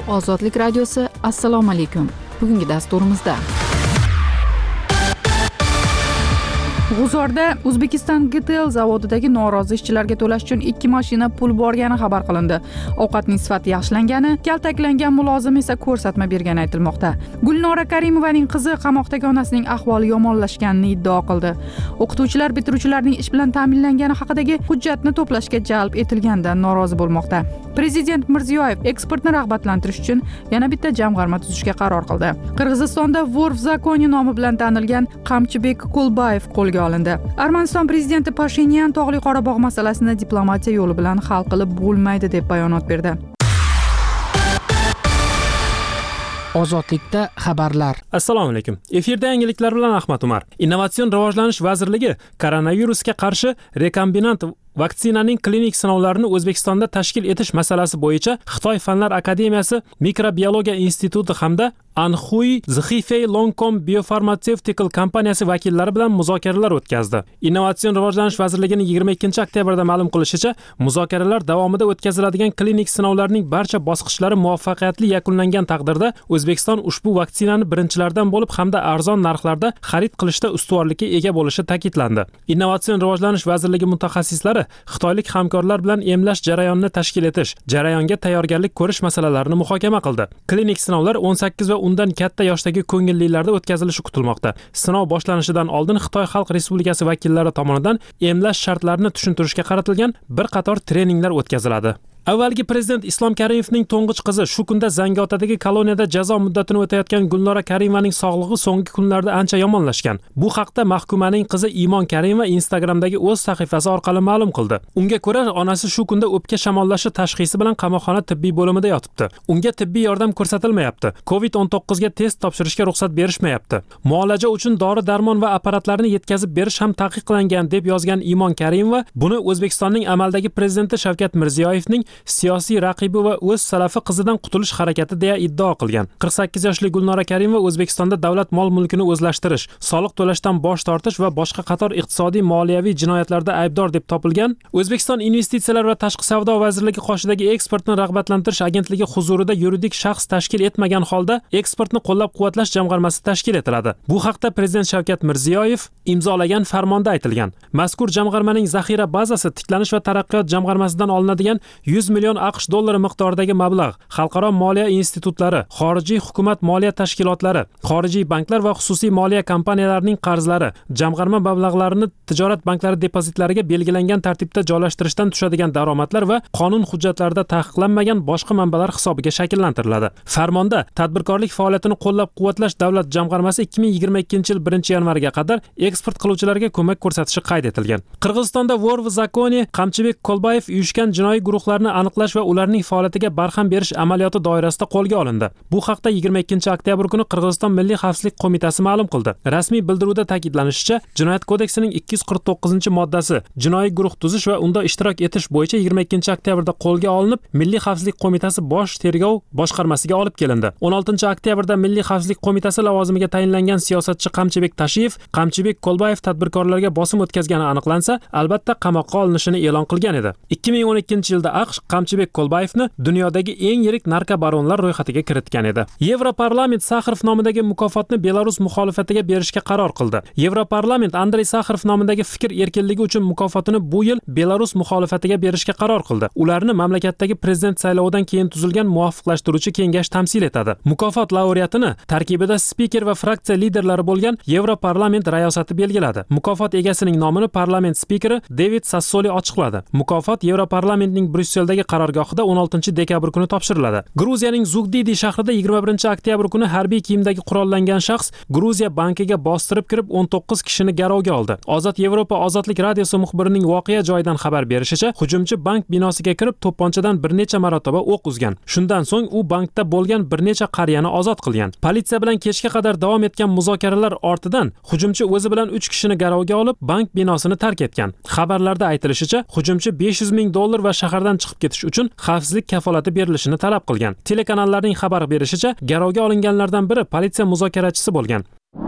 Ozodlik radiosi, assalomu alaykum. Bugungi dasturimizda G'uzorda O'zbekiston GTL zavodidagi norozi ishchilarga to'lash uchun 2 mashina pul borgani xabar qilindi. Ovqatning sifati yaxshilangani, kaltaklangan mulozim esa ko'rsatma bergani aytilmoqda. Gulnora Karimovaning qizi qamoqdagi onasining ahvoli yomonlashganini iddao qildi. O'qituvchilar bitiruvchilarning ish bilan ta'minlangani haqidagi hujjatni to'plashga jalb etilganidan norozi bo'lmoqda. Prezident Mirziyoyev eksportni rag'batlantirish uchun yana bitta jamg'arma tuzishga qaror qildi. Qirg'izistonda Vor v zakoni nomi bilan tanilgan Qamchibek Kulbayev qo'lga olindi. Armaniston prezidenti Pashinyan Tog'li Qorabog' masalasini diplomatiya yo'li bilan hal qilib bo'lmaydi deb bayonot berdi. Ozodlikda xabarlar. Assalomu alaykum. Efirda yangiliklar bilan Ahmad Umar. Innovatsion rivojlanish vazirligi koronavirusga qarshi rekombinant vaksinaning klinik sinovlarini O'zbekistonda tashkil etish masalasi bo'yicha Xitoy Fanlar akademiyasi, Mikrobiologiya instituti hamda Anhui Zhifei Longcom Biopharmaceutical kompaniyasi vakillari bilan muzokaralar o'tkazdi. Innovatsion rivojlanish vazirligining 22 oktyabrda ma'lum qilishicha, muzokaralar davomida o'tkaziladigan klinik sinovlarning barcha bosqichlari muvaffaqiyatli yakunlangan taqdirda O'zbekiston ushbu vaksinani birinchilardan bo'lib hamda arzon narxlarda xarid qilishda ustuvorlikka ega bo'lishi ta'kidlandi. Innovatsion rivojlanish vazirligi mutaxassislari xitoylik hamkorlar bilan emlash jarayonini tashkil etish, jarayonga tayyorgarlik ko'rish masalalarini muhokama qildi. Klinik sinovlar 18 va undan katta yoshdagi ko'ngillilarda o'tkazilishi kutilmoqda. Sinov boshlanishidan oldin Xitoy Xalq Respublikasi vakillari tomonidan emlash shartlarini tushuntirishga qaratilgan bir qator treninglar o'tkaziladi. Avvalgi prezident Islom Karimovning to'ng'ich qizi shu kunda Zangiotadagi koloniyada jazo muddatini o'tayotgan Gulnora Karimovaning sog'lig'i so'nggi kunlarda ancha yomonlashgan. Bu haqda mahkumaning qizi Imon Karimova Instagramdagi o'z sahifasi orqali ma'lum qildi. Unga ko'ra, onasi shu kunda o'pka shamollashi tashxisi bilan qamoqxona tibbiy bo'limida yotibdi. Unga tibbiy yordam ko'rsatilmayapti. COVID-19 ga test topshirishga ruxsat berishmayapti. Muolaja uchun dori-darmon va apparatlarni yetkazib berish ham taqiqlangan deb yozgan Imon Karimova buni O'zbekistonning amaldagi prezidenti Shavkat Mirziyoyevning siyosiy raqibi va o'z salafi qizidan qutulish harakati deya iddao qilgan. 48 yoshli Gulnora Karimova O'zbekistonda davlat mol-mulkini o'zlashtirish, soliq to'lashdan bosh tortish va boshqa qator iqtisodiy moliyaviy jinoyatlarda aybdor deb topilgan. O'zbekiston Investitsiyalar va tashqi savdo vazirligi qoshidagi eksportni rag'batlantirish agentligi huzurida yuridik shaxs tashkil etmagan holda eksportni qo'llab-quvvatlash jamg'armasi tashkil etiladi. Bu haqda prezident Shavkat Mirziyoyev imzolagan farmonda aytilgan. Mazkur jamg'armaning zaxira bazasi tiklanish va taraqqiyot jamg'armasidan olinadigan 100 million AQSh dollari miqdoridagi mablag', xalqaro moliya institutlari, xorijiy hukumat moliya tashkilotlari, xorijiy banklar va xususiy moliya kompaniyalarining qarzlari, jamg'arma mablag'larini tijorat banklari depozitlariga belgilangan tartibda joylashtirishdan tushadigan daromadlar va qonun hujjatlarida taqiqlanmagan boshqa manbalar hisobiga shakllantiriladi. Farmonda tadbirkorlik faoliyatini qo'llab-quvvatlash davlat jamg'armasi 2022-yil 1-yanvarga qadar eksport qiluvchilarga ko'mak ko'rsatishi qayd etilgan. Qirg'izistonda Vor v zakoni Qamchibek Kulbayev uyushgan jinoiy guruhlarni aniqlash va ularning faoliyatiga barham berish amaliyoti doirasida qo'lga olindi. Bu haqda 22 oktyabr kuni Qirg'iziston Milliy xavfsizlik qo'mitasi ma'lum qildi. Rasmiy bildiruvda ta'kidlanishicha, Jinoyat kodeksining 249-moddasi jinoiy guruh tuzish va unda ishtirok etish bo'yicha 22 oktyabrda qo'lga olinib, Milliy xavfsizlik qo'mitasi bosh tergov boshqarmasiga olib kelindi. 16 oktyabrda Milliy xavfsizlik qo'mitasi lavozimiga tayinlangan siyosatchi Qamchibek Tashiyev, Qamchibek Kulbayev tadbirkorlarga bosim o'tkazgani aniqlansa, albatta qamoqqa olinishini e'lon qilgan edi. 2012-yilda AQSh Qamchibek Kulbayevni dunyodagi eng yirik narkobaronlar ro'yxatiga kiritgan edi. Yevroparlament Sakharov nomidagi mukofotni Belarus muxolifatiga berishga qaror qildi. Yevroparlament Andrey Sakharov nomidagi fikr erkinligi uchun mukofotini bu yil Belarus muxolifatiga berishga qaror qildi. Ularni mamlakatdagi prezident saylovidan keyin tuzilgan muvofiqlashtiruvchi kengash tamsil etadi. Mukofot laureatini tarkibida spiker va fraksiya liderlari bo'lgan Yevroparlament rayosati belgiladi. Mukofot egasining nomini parlament spikeri David Sassoli ochiqladi. Mukofot Yevroparlamentning Brusseldagi qarorgohida 16 dekabr kuni topshiriladi. Gruziyaning Zugdidi shahrida 21 oktyabr kuni harbiy kiyimdagi qurollangan shaxs Gruziya bankiga bostirib kirib 19 kishini garovga oldi. Ozod Yevropa Ozodlik radiosi muxbirining voqea joyidan xabar berishicha, hujumchi bank binosiga kirib to'pponchadan bir necha marotaba o'q uzgan. Shundan so'ng u bankda bo'lgan bir necha qariyani ozod qilgan. Politsiya bilan kechga qadar davom etgan muzokaralar ortidan hujumchi o'zi bilan 3 kishini garovga olib, bank binosini tark etgan. Xabarlarda aytilishicha, hujumchi 500 ming dollar va shahardan chiqib ketish uchun xavfsizlik kafolati berilishini talab qilgan. Telekanallarning xabar berishicha, garovga olinganlardan biri politsiya muzokarachisi bo'lgan.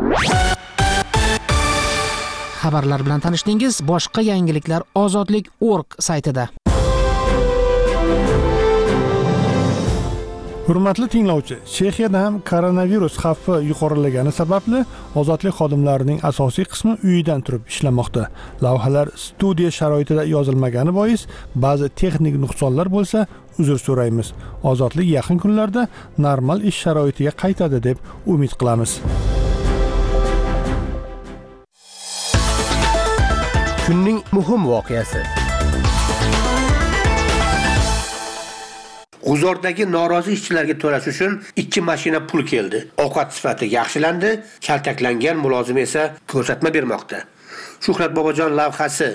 Xabarlar bilan tanishdingiz. Boshqa yangiliklar ozodlik.org saytida. Hurmatli tinglovchi, Chexiyada ham koronavirus xavfi yuqorilagani sababli ozodlik xodimlarining asosiy qismi uyidan turib ishlamoqda. Lavhalar studiya sharoitida yozilmagani bois ba'zi texnik nuqsonlar bo'lsa, uzr so'raymiz. Ozodlik yaqin kunlarda normal ish sharoitiga qaytadi deb umid qilamiz. Kunning muhim voqeasi. G'uzordagi norozi ishchilarga to'lash uchun 2 mashina pul keldi. Ovqat sifati yaxshilandi, kaltaklangan mulozim esa ko'rsatma bermoqda. Shuhrat Bobojon lavhasi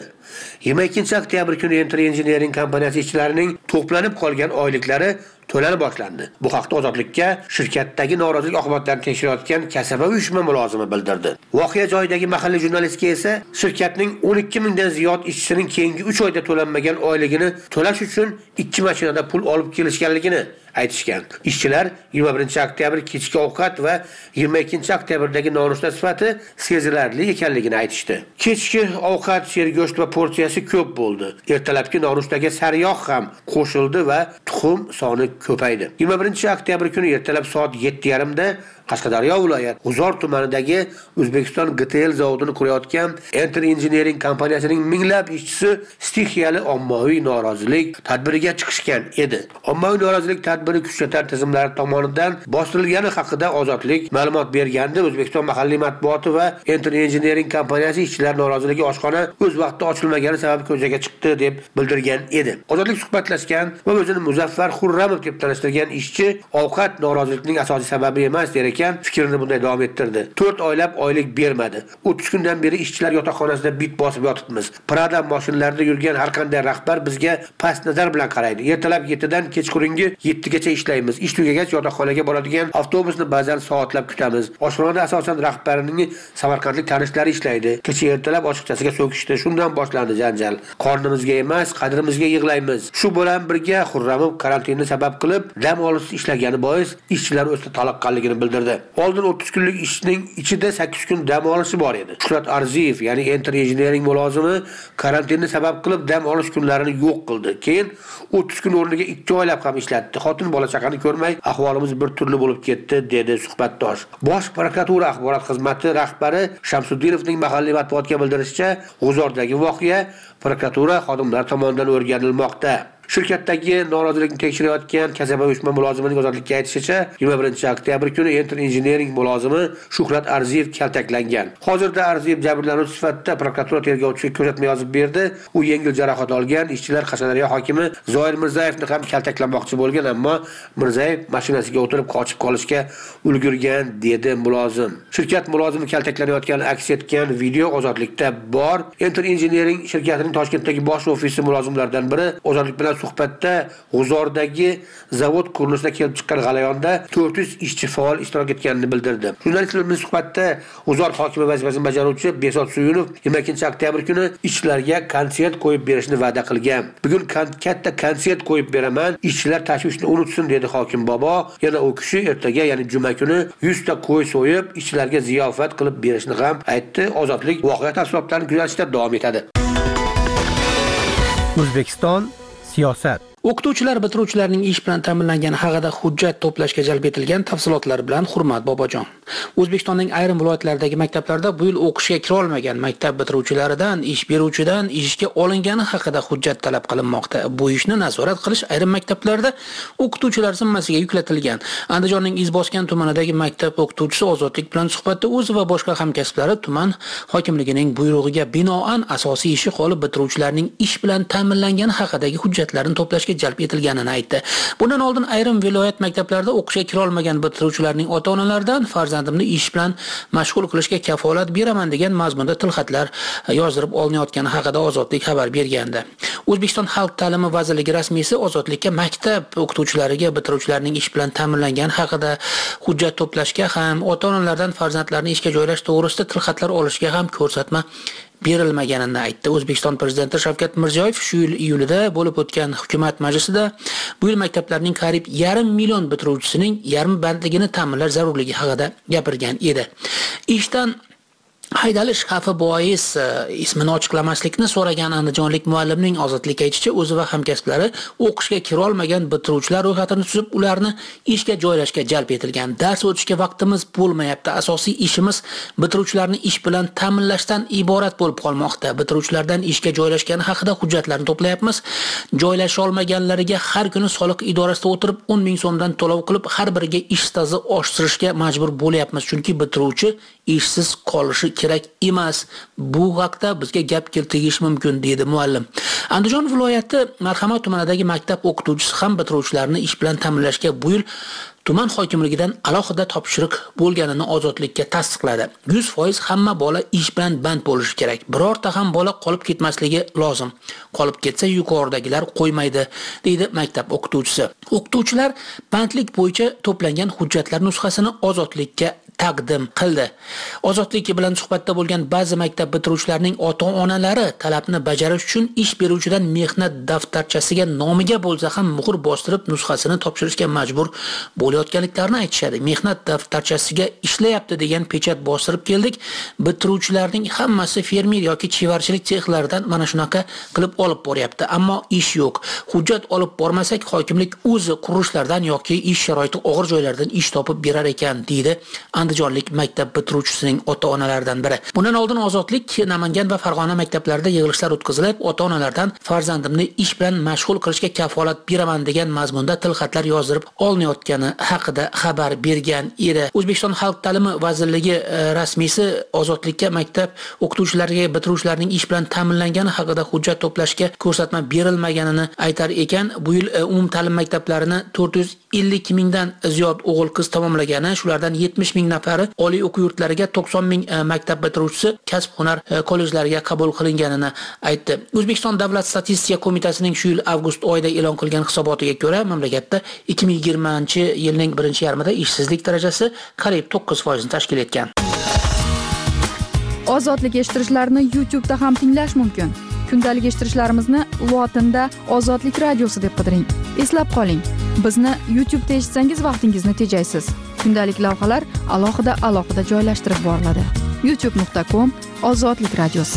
22 oktyabr kuni Enter Engineering kompaniyasi ishchilarining to'planib qolgan oyliklari to'lana boshlandi. Bu haqda Ozodlikka shirkatdagi norozilik oqibatlarini tekshirayotgan kasaba uyushma mulozimi bildirdi. Voqea joyidagi mahalliy jurnalistga esa shirkatning 12 mingdan ziyod ishchisining keyingi 3 oyda to'lanmagan oyligini to'lash uchun 2 mashinada pul olib kelishganligini aytishgan. Ishchilar 21 oktyabr kechki ovqat va 22 oktyabrdagi nonushta sifati sezilarli ekanligini aytishdi. Kechki ovqat sergo'sht va porsiyasi ko'p bo'ldi. Ertalabki nonushtaga sariyog' ham qo'shildi va tuxum soni ko'paydi. 21 oktyabr kuni ertalab soat 7:30 da Qashqadaryo viloyat G'uzor tumanidagi O'zbekiston GTL zavodini qurayotgan Enter Engineering kompaniyasining minglab ishchisi stixiyali ommaviy norozilik tadbiriga chiqishgan edi. Ommaviy norozilik tadbiri kuchlar tizimlari tomonidan bostirilgani haqida Ozodlik ma'lumot bergandi. O'zbekiston mahalliy matbuoti va Enter Engineering kompaniyasi ishchilar noroziligi oshxona o'z vaqtida ochilmagani sababli ko'chaga chiqdi deb bildirgan edi. Ozodlik suhbatlashgan va o'zini Muzaffar Xurramov deb tanishtirgan ishchi ovqat noroziligining asosiy sababi emas der ekan, fikrini bunday davom ettirdi. 4 oylab oylik bermadi. 30 kundan beri ishchilar yotoqxonasida bit bosib yotibmiz. Prada mashinlarida yurgan har qanday rahbar bizga past nazar bilan qaraydi. Ertalab 7 dan kechqurungi 7 gacha ishlaymiz. Ish tugagach yotoqxonaga boradigan avtobusni ba'zan soatlab kutamiz. Oshxonada asosan rahbarining samarqandlik tanishlari ishlaydi. Kecha ertalab ochiqchasiga so'kishdi. Shundan boshlandi janjal. Qornimizga emas, qadrimizga yig'laymiz. Shu bilan birga Xurramov karantinni sabab qilib dam olish ishlagani bois ishchilar o'zida toliqqanligini bildirdi. Oldin 30 kunlik ishning ichida 8 kun dam olishi bor edi. Shuhrat Arziyev, ya'ni Enter Engineering mulozimi karantinni sabab qilib dam olish kunlarini yo'q qildi. Keyin 30 kun o'rniga 2 oylab ham ishlatdi. Xotin bola chaqani ko'rmay, ahvolimiz bir turli bo'lib ketdi, dedi suhbatdosh. Bosh prokuratura axborot xizmati rahbari Shamsuddinovning mahalliy matbuotga bildirishicha, G'uzordagi voqea prokuratura xodimlari tomonidan o'rganilmoqda. Shirkatdagi norozilikni tekshirayotgan kasaba uyushma mulozimining Ozodlikka aytishicha, 21 oktyabr kuni Enter Engineering mulozimi Shuhrat Arziyev kaltaklangan. Hozirda Arziyev jabrlanuvchi sifatida prokuratura tergovchiga ko'rsatma yozib berdi. U yengil jarohat olgan. Ishchilar Qashqadaryo hokimi Zoir Mirzayevni ham kaltaklamoqchi bo'lgan, ammo Mirzayev mashinasiga o'tirib qochib qolishga ulgurgan, dedi mulozim. Shirkat mulozimi kaltaklanayotgani aks etgan video Ozodlikda bor. Enter Engineering shirkatining Toshkentdagi bosh ofisi mulozimlaridan biri Ozodlik bilan suhbatda G'uzordagi zavod qurilishida kelib chiqqan g'alayonda 400 ishchi faol ishtirok etganini bildirdi. Jurnalistlarning suhbatda G'uzor hokimi vazifasini bajaruvchi Besot Suyunov 22 oktyabr kuni ishchilarga konsert qo'yib berishni va'da qilgan. Bugun katta konsert qo'yib beraman, ishchilar tashvishni unutsin, dedi hokim bobo. Yana u kishi ertaga, ya'ni juma kuni 100 ta qo'y so'yib, ishchilarga ziyofat qilib berishni ham aytdi. Ozodlik voqea tafsilotlarini kuzatishda davom etadi. O'zbekiston siyosat. O'qituvchilar bitiruvchilarning ish bilan ta'minlangani haqida hujjat to'plashga jalb etilgan tafsilotlar bilan Hurmat Bobojon. O'zbekistonning ayrim viloyatlaridagi maktablarda bu yil o'qishga kira olmagan maktab bitiruvchilaridan ish beruvchidan ishga olingani haqida hujjat talab qilinmoqda. Bu ishni nazorat qilish ayrim maktablarda o'qituvchilar zimmasiga yuklatilgan. Andijonning Izboskan tumanidagi maktab o'qituvchisi Ozodlik bilan suhbatda o'zi va boshqa hamkasblari tuman hokimligining buyrug'iga binoan asosiy ishi qolib bitiruvchilarning ish bilan ta'minlangani haqidagi hujjatlarni to'plashga jalb etilganini aytdi. Bundan oldin ayrim viloyat maktablarida o'qishga kira olmagan bitiruvchilarning ota-onalaridan farzandimni ish bilan mashg'ul qilishga kafolat beraman degan mazmunda tilxatlar yozdirib olinayotgani haqida Ozodlik xabar bergandi. O'zbekiston Xalq ta'limi vazirligi rasmiysi Ozodlikka maktab o'qituvchilariga bitiruvchilarning ish bilan ta'minlangani haqida hujjat to'plashga ham, ota-onalardan farzandlarini ishga joylash to'g'risida tilxatlar olishga ham ko'rsatma berilmaganini aytdi. O'zbekiston prezidenti Shavkat Mirziyoyev shu yil iyulida bo'lib o'tgan hukumat majlisida bu yil maktablarning qariyb 1,5 million bitiruvchisining yarmi bandligini ta'minlash zarurligi haqida gapirgan edi. Ishdan Haydalish xavfi bois ismini ochiqlamaslikni so'ragan andijonlik muallimning ozodlikka aytishicha, o'zi va hamkasblari o'qishga kira olmagan bitiruvchilar ro'yxatini tuzib, ularni ishga joylashga jalb etilgan. Dars o'tishga vaqtimiz bo'lmayapti. Asosiy ishimiz bitiruvchilarni ish bilan ta'minlashdan iborat bo'lib qolmoqda. Bitiruvchilardan ishga joylashgani haqida hujjatlarni to'playapmiz. Joylasha olmaganlariga har kuni soliq idorasida o'tirib 10 ming so'mdan to'lov qilib, har biriga ish staji oshirishga majbur bo'lyapmiz, chunki bitiruvchi ishsiz qolishi kerak emas. Bu haqda bizga gap keltirish mumkin, dedi muallim. Andijon viloyati Marhamat tumanidagi maktab o'qituvchisi ham bitiruvchilarni ish bilan ta'minlashga bu yil tuman hokimligidan alohida topshiriq bo'lganini ozodlikka tasdiqladi. 100% hamma bola ish bilan band bo'lishi kerak. Birorta ham bola qolib ketmasligi lozim. Qolib ketsa yuqoridagilar qo'ymaydi, deydi maktab o'qituvchisi. O'qituvchilar bandlik bo'yicha to'plangan hujjatlar nusxasini ozodlikka taqdim qildi. Ozodlik bilan suhbatda bo'lgan ba'zi maktab bitiruvchilarining ota-onalari talabni bajarish uchun ish beruvchidan mehnat daftarchasiga nomiga bo'lsa ham muhr bostirib nusxasini topshirishga majbur bo'layotganliklarini aytishadi. Mehnat daftarchasiga ishlayapti degan pechat bostirib keldik. Bitiruvchilarning hammasi fermer yoki chevarchilik sexlaridan mana shunaqa qilib olib boryapti, ammo ish yo'q. Hujjat olib bormasak hokimlik o'zi qurilishlardan yoki ish sharoiti og'ir joylardan ish topib berar ekan, deydi andijonlik maktab bitiruvchisining ota-onalaridan biri. Bundan oldin Ozodlik Namangan va Farg'ona maktablarida yig'ilishlar o'tkazilib, ota-onalardan farzandimni ish bilan mashg'ul qilishga kafolat beraman degan mazmunda tilxatlar yozdirib olinayotgani haqida xabar bergan edi. O'zbekiston Xalq ta'limi vazirligi rasmiysi Ozodlikka maktab o'qituvchilariga bitiruvchilarning ish bilan ta'minlangani haqida hujjat to'plashga ko'rsatma berilmaganini aytar ekan. Bu yil umumta'lim maktablarini 450 mingdan ziyod o'g'il-qiz tamomlagani, shulardan 70 ming nafari oliy o'quv yurtlariga, 90 ming maktab bitiruvchisi kasb-hunar kollejlariga qabul qilinganini aytdi. O'zbekiston Davlat statistika qo'mitasining shu yil avgust oyida e'lon qilgan hisobotiga ko'ra, mamlakatda 2020-yilning birinchi yarmida ishsizlik darajasi qariyb 9% tashkil etgan. Ozodlik eshittirishlarni YouTube'da ham tinglash mumkin. Kundalik eshittirishlarimizni lotinda Ozodlik radiosi deb qidiring. Eslab qoling, bizni YouTube'da eshitsangiz vaqtingizni tejaysiz. Kundalik lavhalar alohida joylashtirib boriladi. youtube.com/Ozodlik radiosi.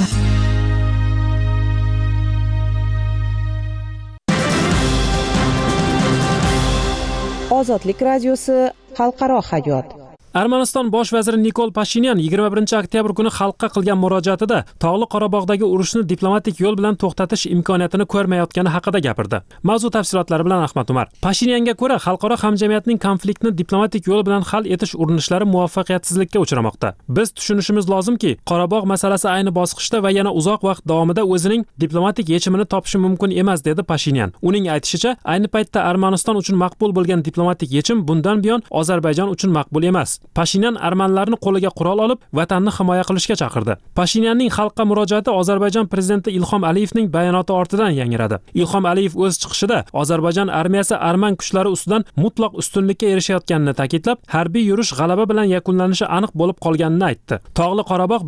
Ozodlik radiosi xalqaro hayot. Armaniston bosh vaziri Nikol Pashinyan 21-oktyabr kuni xalqqa qilgan murojaatida Tog'li Qorabog'dagi urushni diplomatik yo'l bilan to'xtatish imkoniyatini ko'rmayotgani haqida gapirdi. Mavzu tafsilotlari bilan Ahmad Umar. Pashinyanga ko'ra, xalqaro hamjamiyatning konfliktni diplomatik yo'l bilan hal etish urinishlari muvaffaqiyatsizlikka uchramoqda. Biz tushunishimiz lozimki, Qorabog' masalasi ayni bosqichda va yana uzoq vaqt davomida o'zining diplomatik yechimini topishi mumkin emas, dedi Pashinyan. Uning aytishicha, ayni paytda Armaniston uchun maqbul bo'lgan diplomatik yechim bundan buyon Ozarbayjon uchun maqbul emas. Pashinyan armanlarni qo'liga qurol olib, vatanni himoya qilishga chaqirdi. Pashinyanning xalqqa murojaati Ozarbayjon prezidenti Ilhom Aliyevning bayonoti ortidan yangradi. Ilhom Aliyev o'z chiqishida Ozarbayjon armiyasi arman kuchlari ustidan mutlaq ustunlikka erishayotganini ta'kidlab, harbiy yurish g'alaba bilan yakunlanishi aniq bo'lib qolganini aytdi. Tog'li Qorabog'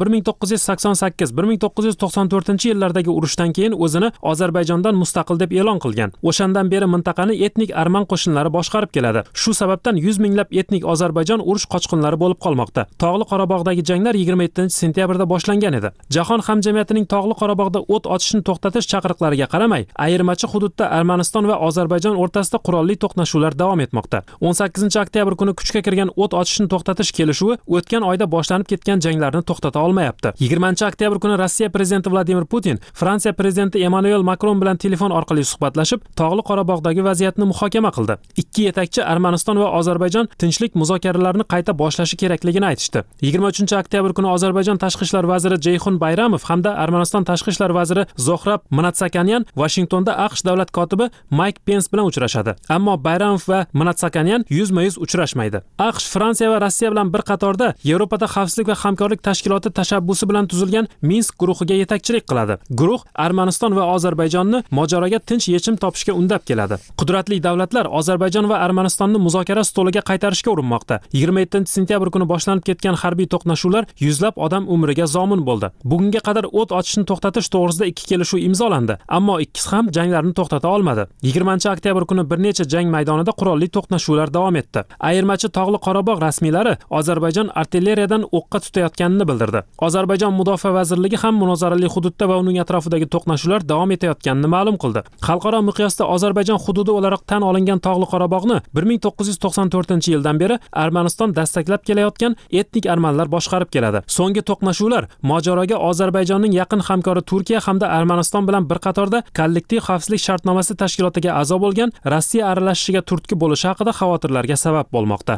1988-1994-yillardagi urushdan keyin o'zini Ozarbayjondan mustaqil deb e'lon qilgan. O'shandan beri mintaqani etnik arman qo'shinlari boshqarib keladi. Shu sababdan 100 minglab etnik Ozarbayjon urush qochqinlari bo'lib qolmoqda. Tog'li Qorabog'dagi janglar 27-sentyabrda boshlangan edi. Jahon hamjamiyatining Tog'li Qorabog'da o't ochishni to'xtatish chaqiriqlariga qaramay, ayirmachi hududda Armaniston va Ozarbayjon o'rtasida qurolli to'qnashuvlar davom etmoqda. 18-oktyabr kuni kuchga kirgan o't ochishni to'xtatish kelishuvi o'tgan oyda boshlanib ketgan janglarni to'xtata olmayapti. 20-oktyabr kuni Rossiya prezidenti Vladimir Putin Fransiya prezidenti Emmanuel Macron bilan telefon orqali suhbatlashib, Tog'li Qorabog'dagi vaziyatni muhokama qildi. Ikki yetakchi Armaniston va Ozarbayjon tinchlik muzokaralarini qayta boshlashi kerakligini aytishdi. 23-oktyabr kuni Ozarbayjon tashqi ishlar vaziri Jeyxun Bayramov hamda Armaniston tashqi ishlar vaziri Zohrab Mnatsakyanyan Washingtonda AQSh davlat kotibi Mike Pence bilan uchrashadi. Ammo Bayramov va Mnatsakyanyan yuzma-yuz uchrashmaydi. AQSh, Fransiya va Rossiya bilan bir qatorda Yevropada xavfsizlik va hamkorlik tashkiloti tashabbusi bilan tuzilgan Minsk guruhiga yetakchilik qiladi. Guruh Armaniston va Ozarbayjonni mojaroga tinch yechim topishga undab keladi. Qudratli davlatlar Ozarbayjon va Armanistonni muzokara stoliga qaytarishga urinmoqda. 27 6-sentyabr kuni boshlanib ketgan harbiy to'qnashuvlar yuzlab odam umriga zomin bo'ldi. Bugunga qadar o't ochishni to'xtatish to'g'risida 2 kelishuv imzolandi, ammo ikkisi ham janglarni to'xtata olmadi. 20-oktyabr kuni bir necha jang maydonida qurolli to'qnashuvlar davom etdi. Ayirmachi Tog'li Qorabog' rasmiylari Ozarbayjon artilleriyadan o'qqa tutayotganini bildirdi. Ozarbayjon mudofaa vazirligi ham munozarali hududda va uning atrofidagi to'qnashuvlar davom etayotganini ma'lum qildi. Xalqaro miqyosda Ozarbayjon hududi o'laroq tan olingan Tog'li Qorabog'ni 1994-yildan beri Armaniston dastaklab kelayotgan etnik armanlar boshqarib keladi. So'nggi to'qnashuvlar mojaroga Ozarbayjonning yaqin hamkori Turkiya hamda Armaniston bilan bir qatorda kollektiv xavfsizlik shartnomasi tashkilotiga a'zo bo'lgan Rossiya aralashishiga turtki bo'lishi haqida xavotirlarga sabab bo'lmoqda.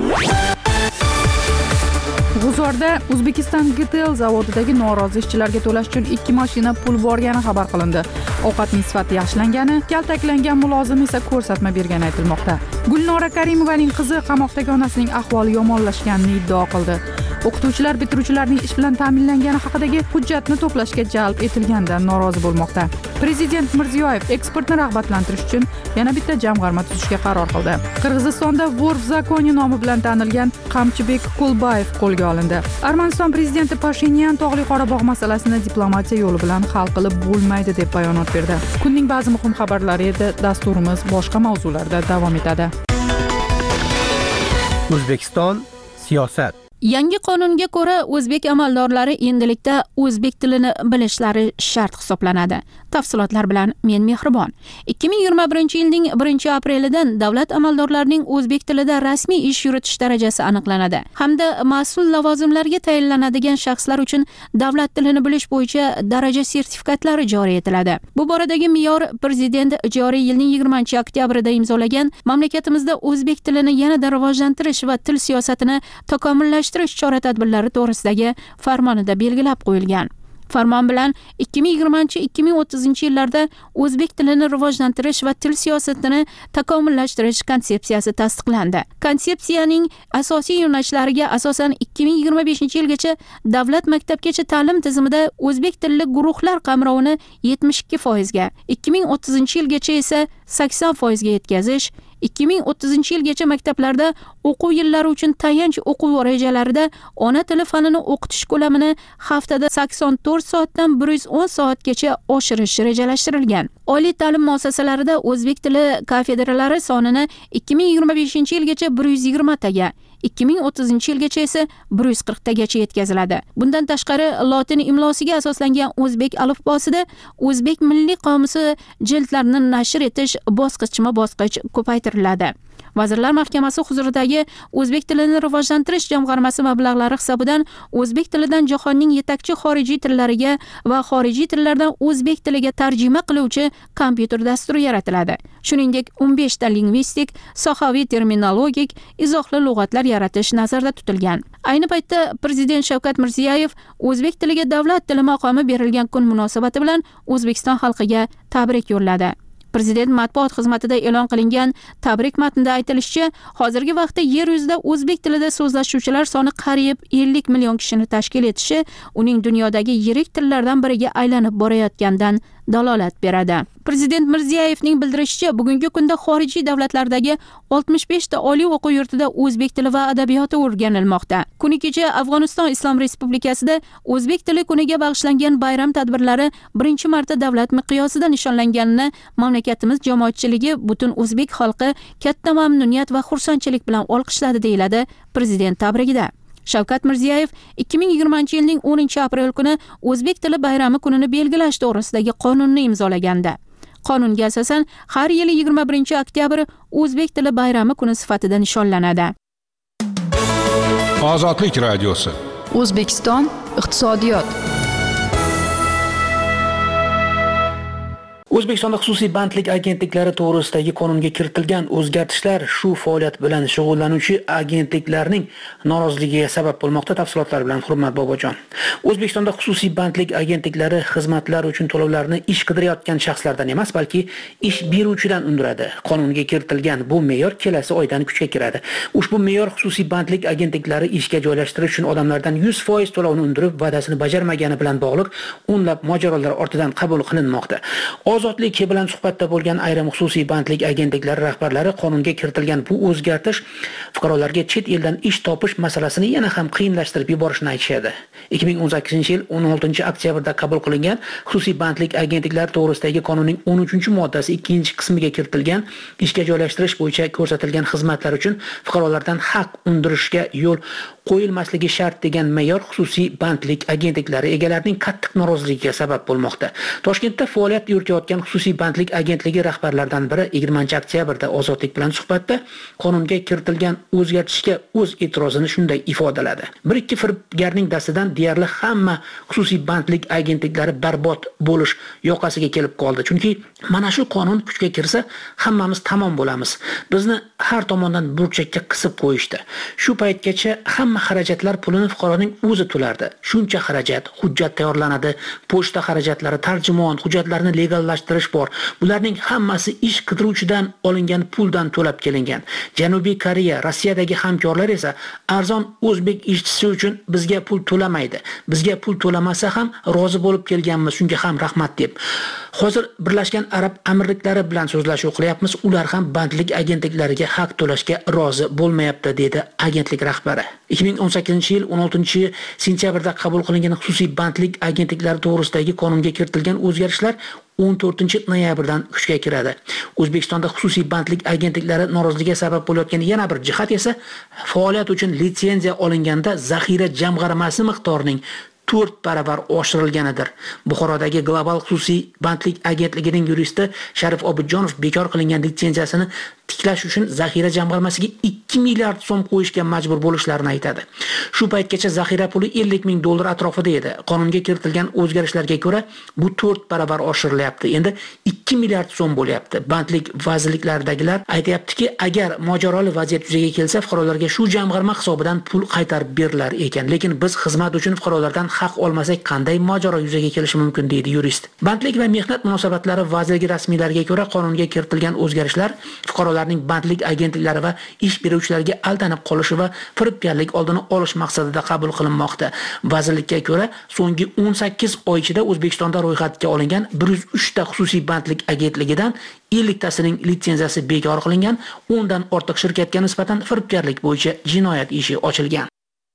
G'uzorda O'zbekiston GTL zavodidagi norozi ishchilarga to'lash uchun 2 mashina pul borgani xabar qilindi. Ovqatning sifati yaxshilangani, kaltaklangan mulozim esa ko'rsatma bergani aytilmoqda. Gulnora Karimovaning qizi qamoqdagi onasining ahvoli yomonlashganini iddao qildi. O'qituvchilar bitiruvchilarning ish bilan ta'minlangani haqidagi hujjatni to'plashga jalb etilganidan norozi bo'lmoqda. Prezident Mirziyoyev eksportni rag'batlantirish uchun yana bitta jamg'arma tuzishga qaror qildi. Qirg'izistonda Vorf zakoni nomi bilan tanilgan Qamchibek Kulbayev qo'lga olindi. Armaniston prezidenti Pashinyan Tog'li Qorabog' masalasini diplomatiya yo'li bilan hal qilib bo'lmaydi deb bayonot berdi. Kunning ba'zi muhim xabarlari edi. Dasturimiz boshqa mavzularda davom etadi. O'zbekiston siyosat. Yangi qonunga ko'ra o'zbek amaldorlari endilikda o'zbek tilini bilishlari shart hisoblanadi. Tafsilotlar bilan men Mehribon. 2021-yilning 1-aprelidan davlat amaldorlarining o'zbek tilida rasmiy ish yuritish darajasi aniqlanadi hamda mas'ul lavozimlarga tayinlanadigan shaxslar uchun davlat tilini bilish bo'yicha daraja sertifikatlari joriy etiladi. Bu boradagi me'yor prezident joriy yilning 20-oktyabrida imzolagan mamlakatimizda o'zbek tilini yanada rivojlantirish va til siyosatini takomillashtirish chora-tadbirlari to'g'risidagi farmonida belgilab qo'yilgan. Farmon bilan 2020-2030 yillarda o'zbek tilini rivojlantirish va til siyosatini takomillashtirish konsepsiyasi tasdiqlandi. Konsepsiyaning asosiy yo'nalishlariga asosan 2025-yilgacha davlat maktabgacha ta'lim tizimida o'zbek tilli guruhlar qamrovini 72% ga, 2030-yilgacha esa 80% ga yetkazish, 2030-yilgacha maktablarda o'quv yillari uchun tayanch o'quv rejalarida ona tili fanini o'qitish ko'lamini haftada 84 soatdan 110 soatgacha oshirish rejalashtirilgan. Oliy ta'lim muassasalarida o'zbek tili kafedralari sonini 2025-yilgacha 120 taga, 2030-yilgacha esa 140 tagacha yetkaziladi. Bundan tashqari lotin imlosiga asoslangan o'zbek alifbosida o'zbek milliy qomusi jildlarini nashr etish bosqichma-bosqich ko'paytiriladi. Vazirlar Mahkamasi huzuridagi o'zbek tilini rivojlantirish jamg'armasi mablag'lari hisobidan o'zbek tilidan jahonning yetakchi xorijiy tillariga va xorijiy tillardan o'zbek tiliga tarjima qiluvchi kompyuter dasturi yaratiladi. Shuningdek, 15 ta lingvistik, sohaviy terminologik, izohli lug'atlar yaratish nazarda tutilgan. Ayni paytda Prezident Shavkat Mirziyoyev o'zbek tiliga davlat tili maqomi berilgan kun munosabati bilan O'zbekiston xalqiga tabrik yo'lladi. Prezident matbuot xizmatida e'lon qilingan tabrik matnida aytilishicha, hozirgi vaqtda yer yuzida o'zbek tilida so'zlashuvchilar soni qariyb 50 million kishini tashkil etishi uning dunyodagi yirik tillardan biriga aylanib borayotganidan dalolat beradi. Prezident Mirziyoyevning bildirishicha, bugungi kunda xorijiy davlatlardagi 65 ta oliy o'quv yurtida o'zbek tili va adabiyoti o'rganilmoqda. Kuni kecha Afg'oniston Islom Respublikasida o'zbek tili kuniga bag'ishlangan bayram tadbirlari birinchi marta davlat miqyosida nishonlanganini mamlakatimiz jamoatchiligi butun o'zbek xalqi katta mamnuniyat va xursandchilik bilan olqishladi, deyiladi prezident tabrigida. Shavkat Mirziyoyev 2020-yilning 10-aprel kuni o'zbek tili bayrami kunini belgilash to'g'risidagi qonunni imzolagandi. Qonunga asosan har yili 21-oktyabr o'zbek tili bayrami kuni sifatida nishonlanadi. Ozodlik radiosi. O'zbekiston iqtisodiyot. O'zbekistonda xususiy bandlik agentliklari to'g'risidagi qonunga kiritilgan o'zgartishlar shu faoliyat bilan shug'ullanuvchi agentliklarning noroziligiga sabab bo'lmoqda. Tafsilotlar bilan Hurmat Bobojon. O'zbekistonda xususiy bandlik agentliklari xizmatlar uchun to'lovlarni ish qidirayotgan shaxslardan emas, balki ish beruvchidan undiradi. Qonunga kiritilgan bu me'yor kelasi oydan kuchga kiradi. Ushbu me'yor xususiy bandlik agentliklari ishga joylashtirish uchun odamlardan 100% to'lovni undirib, va'dasini bajarmagani bilan bog'liq o'nlab mojarolar ortidan qabul qilinmoqda. Ozodlik bilan suhbatda bo'lgan ayrim xususiy bandlik agentliklari rahbarlari qonunga kiritilgan bu o'zgartirish fuqarolarga chet eldan ish topish masalasini yana ham qiyinlashtirib yuborishini aytishadi. 2018-yil 16-oktyabrda qabul qilingan xususiy bandlik agentliklari to'g'risidagi qonunning 13-moddasi 2-qismiga kiritilgan ishga joylashtirish bo'yicha ko'rsatilgan xizmatlar uchun fuqarolardan haq undirishga yo'l qo'yilmasligi shart degan me'yor xususiy bandlik agentliklari egalarining qattiq noroziligiga sabab bo'lmoqda. Toshkentda faoliyat yuritayotgan xususiy bandlik agentligi rahbarlaridan biri 20-oktyabrda Ozodlik bilan suhbatda qonunga kiritilgan o'zgartishga o'z e'tirozini shunday ifodaladi. Bir-ikki firibgarning dastidan deyarli hamma xususiy bandlik agentliklari barbod bo'lish yoqasiga kelib qoldi. Chunki mana shu qonun kuchga kirsa, hammamiz tamom bo'lamiz. Bizni har tomondan burchakka qisib qo'yishdi. Shu paytgacha hamma xarajatlar pulini fuqaroning o'zi to'lardi. Shuncha xarajat, hujjat tayyorlanadi, pochta xarajatlari, tarjimon, hujjatlarni legallashtirish bor. Bularning hammasi ish qidiruvchidan olingan puldan to'lab kelingan. Janubiy Koreya, Rossiyadagi hamkorlar esa arzon o'zbek ishchisi uchun bizga pul to'lamaydi. Bizga pul to'lamasa ham rozi bo'lib kelganmiz, shunga ham rahmat deb. Hozir Birlashgan Arab Amirliklari bilan so'zlashuv qilyapmiz. Ular ham bandlik agentliklariga haq to'lashga rozi bo'lmayapti, dedi agentlik rahbari. 2018-yil 16-sentyabrda qabul qilingan xususiy bandlik agentliklari to'g'risidagi qonunga kiritilgan o'zgarishlar 14-noyabrdan kuchga kiradi. O'zbekistonda xususiy bandlik agentliklari noroziligiga sabab bo'layotgan yana bir jihat esa faoliyat uchun litsenziya olinganda zaxira jamg'armasi miqdorining 4 baravar oshirilganidir. Buxorodagi Global xususiy bandlik agentligining yuristi Sharif Obidjonov bekor qilingan litsenziyasini tiklash uchun zaxira jamg'armasiga 2 milliard so'm qo'yishga majbur bo'lishlarini aytadi. Shu paytgacha zaxira puli $50,000 atrofida edi. Qonunga kiritilgan o'zgarishlarga ko'ra bu 4 baravar oshirilyapti. Endi 2 milliard so'm bo'lyapti. Bandlik vazirliklaridagilar aytayaptiki, agar mojaroli vaziyat yuzaga kelsa, fuqarolarga shu jamg'arma hisobidan pul qaytarib berilar ekan. Lekin biz xizmat uchun fuqarolardan haq olmasak qanday mojaro yuzaga kelishi mumkin, deydi yurist. Bandlik va mehnat munosabatlari vazirligi rasmiylariga ko'ra qonunga kiritilgan o'zgarishlar fuqarolarning bandlik agentliklari va ish beruvchilarga aldanib qolishi va firibgarlik oldini olish maqsadida qabul qilinmoqda. Vazirlikka ko'ra, so'nggi 18 oy ichida O'zbekistonda ro'yxatga olingan 103 ta xususiy bandlik agentligidan 50 tasining litsenziyasi bekor qilingan, 10 dan ortiq shirkatga nisbatan firibgarlik bo'yicha jinoyat ishi ochilgan.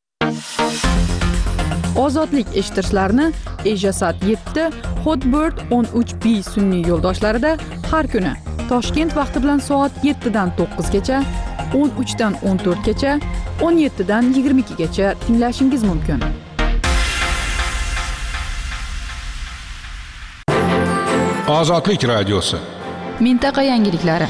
Ozodlik eshittirishlarni Ejasat 7, Hotbird 13B sun'iy yo'ldoshlarida har kuni Toshkent vaqti bilan soat 7 dan 9 gacha, 13 dan 14 gacha, 17 dan 22 gacha tinglashingiz mumkin. Ozodlik radiosi. Mintaqa yangiliklari.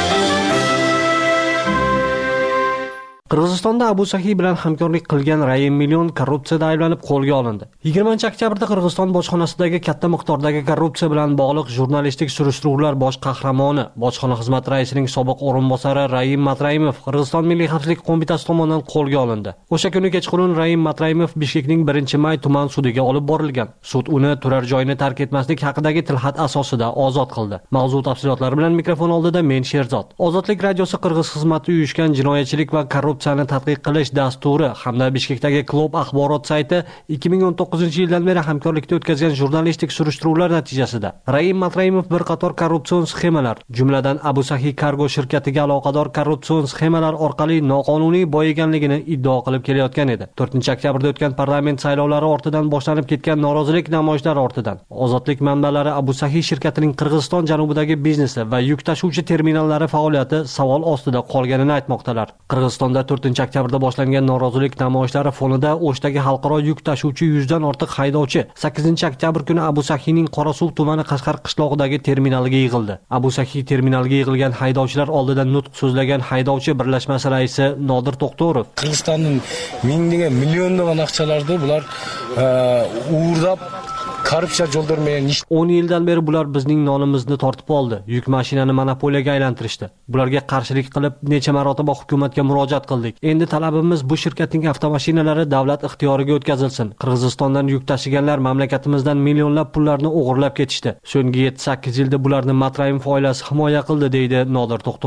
Qirg'izistonda Abu Sahiy bilan hamkorlik qilgan Raim Million korrupsiyada ayblanib qo'lga olindi. 20-oktyabrda Qirg'iziston bojxonasidagi katta miqdordagi korrupsiya bilan bog'liq jurnalistik surishtiruvlar bosh qahramoni, bojxona xizmati raisining sobiq o'rinbosari Raim Matraimov Qirg'iziston Milliy xavfsizlik qo'mitasi tomonidan qo'lga olindi. O'sha kuni kechqurun Raim Matraimov Bishkekning 1-may tuman sudiga olib borilgan. Sud uni turar joyini tark etmaslik haqidagi tilxat asosida ozod qildi. Mavzu tafsilotlari bilan mikrofon oldida men Sherzod. Ozodlik radiosi Qirg'iz xizmati uyushgan jinoyatchilik va korrupsiyani tadqiq qilish dasturi hamda Bishkekdagi Klub axborot sayti 2019-yildan beri hamkorlikda o'tkazgan jurnalistik surishtiruvlar natijasida Raim Matraimov bir qator korrupsion sxemalar, jumladan Abu Sahiy Cargo shirkatiga aloqador korrupsion sxemalar orqali noqonuniy boyiganligini iddao qilib kelayotgan edi. 4-oktyabrda o'tgan parlament saylovlari ortidan boshlanib ketgan norozilik namoyishlari ortidan Ozodlik manbalari Abu Sahiy shirkatining Qirg'iziston janubidagi biznesi va yuk tashuvchi terminallari faoliyati savol ostida qolganini aytmoqdalar. Qirg'izistonda 4-oktyabrda boshlangan norozilik namoyishlari fonida O'shdagi xalqaro yuk tashuvchi 100 dan ortiq haydovchi 8-oktyabr kuni Abu Sahiyning Qorasuv tumani Qashqar qishlog'idagi terminaliga yig'ildi. Abu Sahiy terminaliga yig'ilgan haydovchilar oldida nutq so'zlagan haydovchi birlashmasi raisi Nodir To'xtorov Qirg'izistonning mingdan millionlagan aqchalarni bular uğurdab korrupsiya yo'ldirmagan 10 yildan beri bular bizning nonimizni tortib oldi. Yuk mashinani monopoliyaga aylantirishdi. Bularga qarshilik qilib necha marotaba hukumatga murojaat qildik. Endi talabimiz bu shirkatning avtomashinalari davlat ixtiyoriga o'tkazilsin. Qirg'izistondan yuk tashiganlar mamlakatimizdan millionlab pullarni o'g'irlab ketishdi. So'nggi 7-8 yilda bularni Matraimov oilasi himoya qildi, deydi Nodir To'xtorov.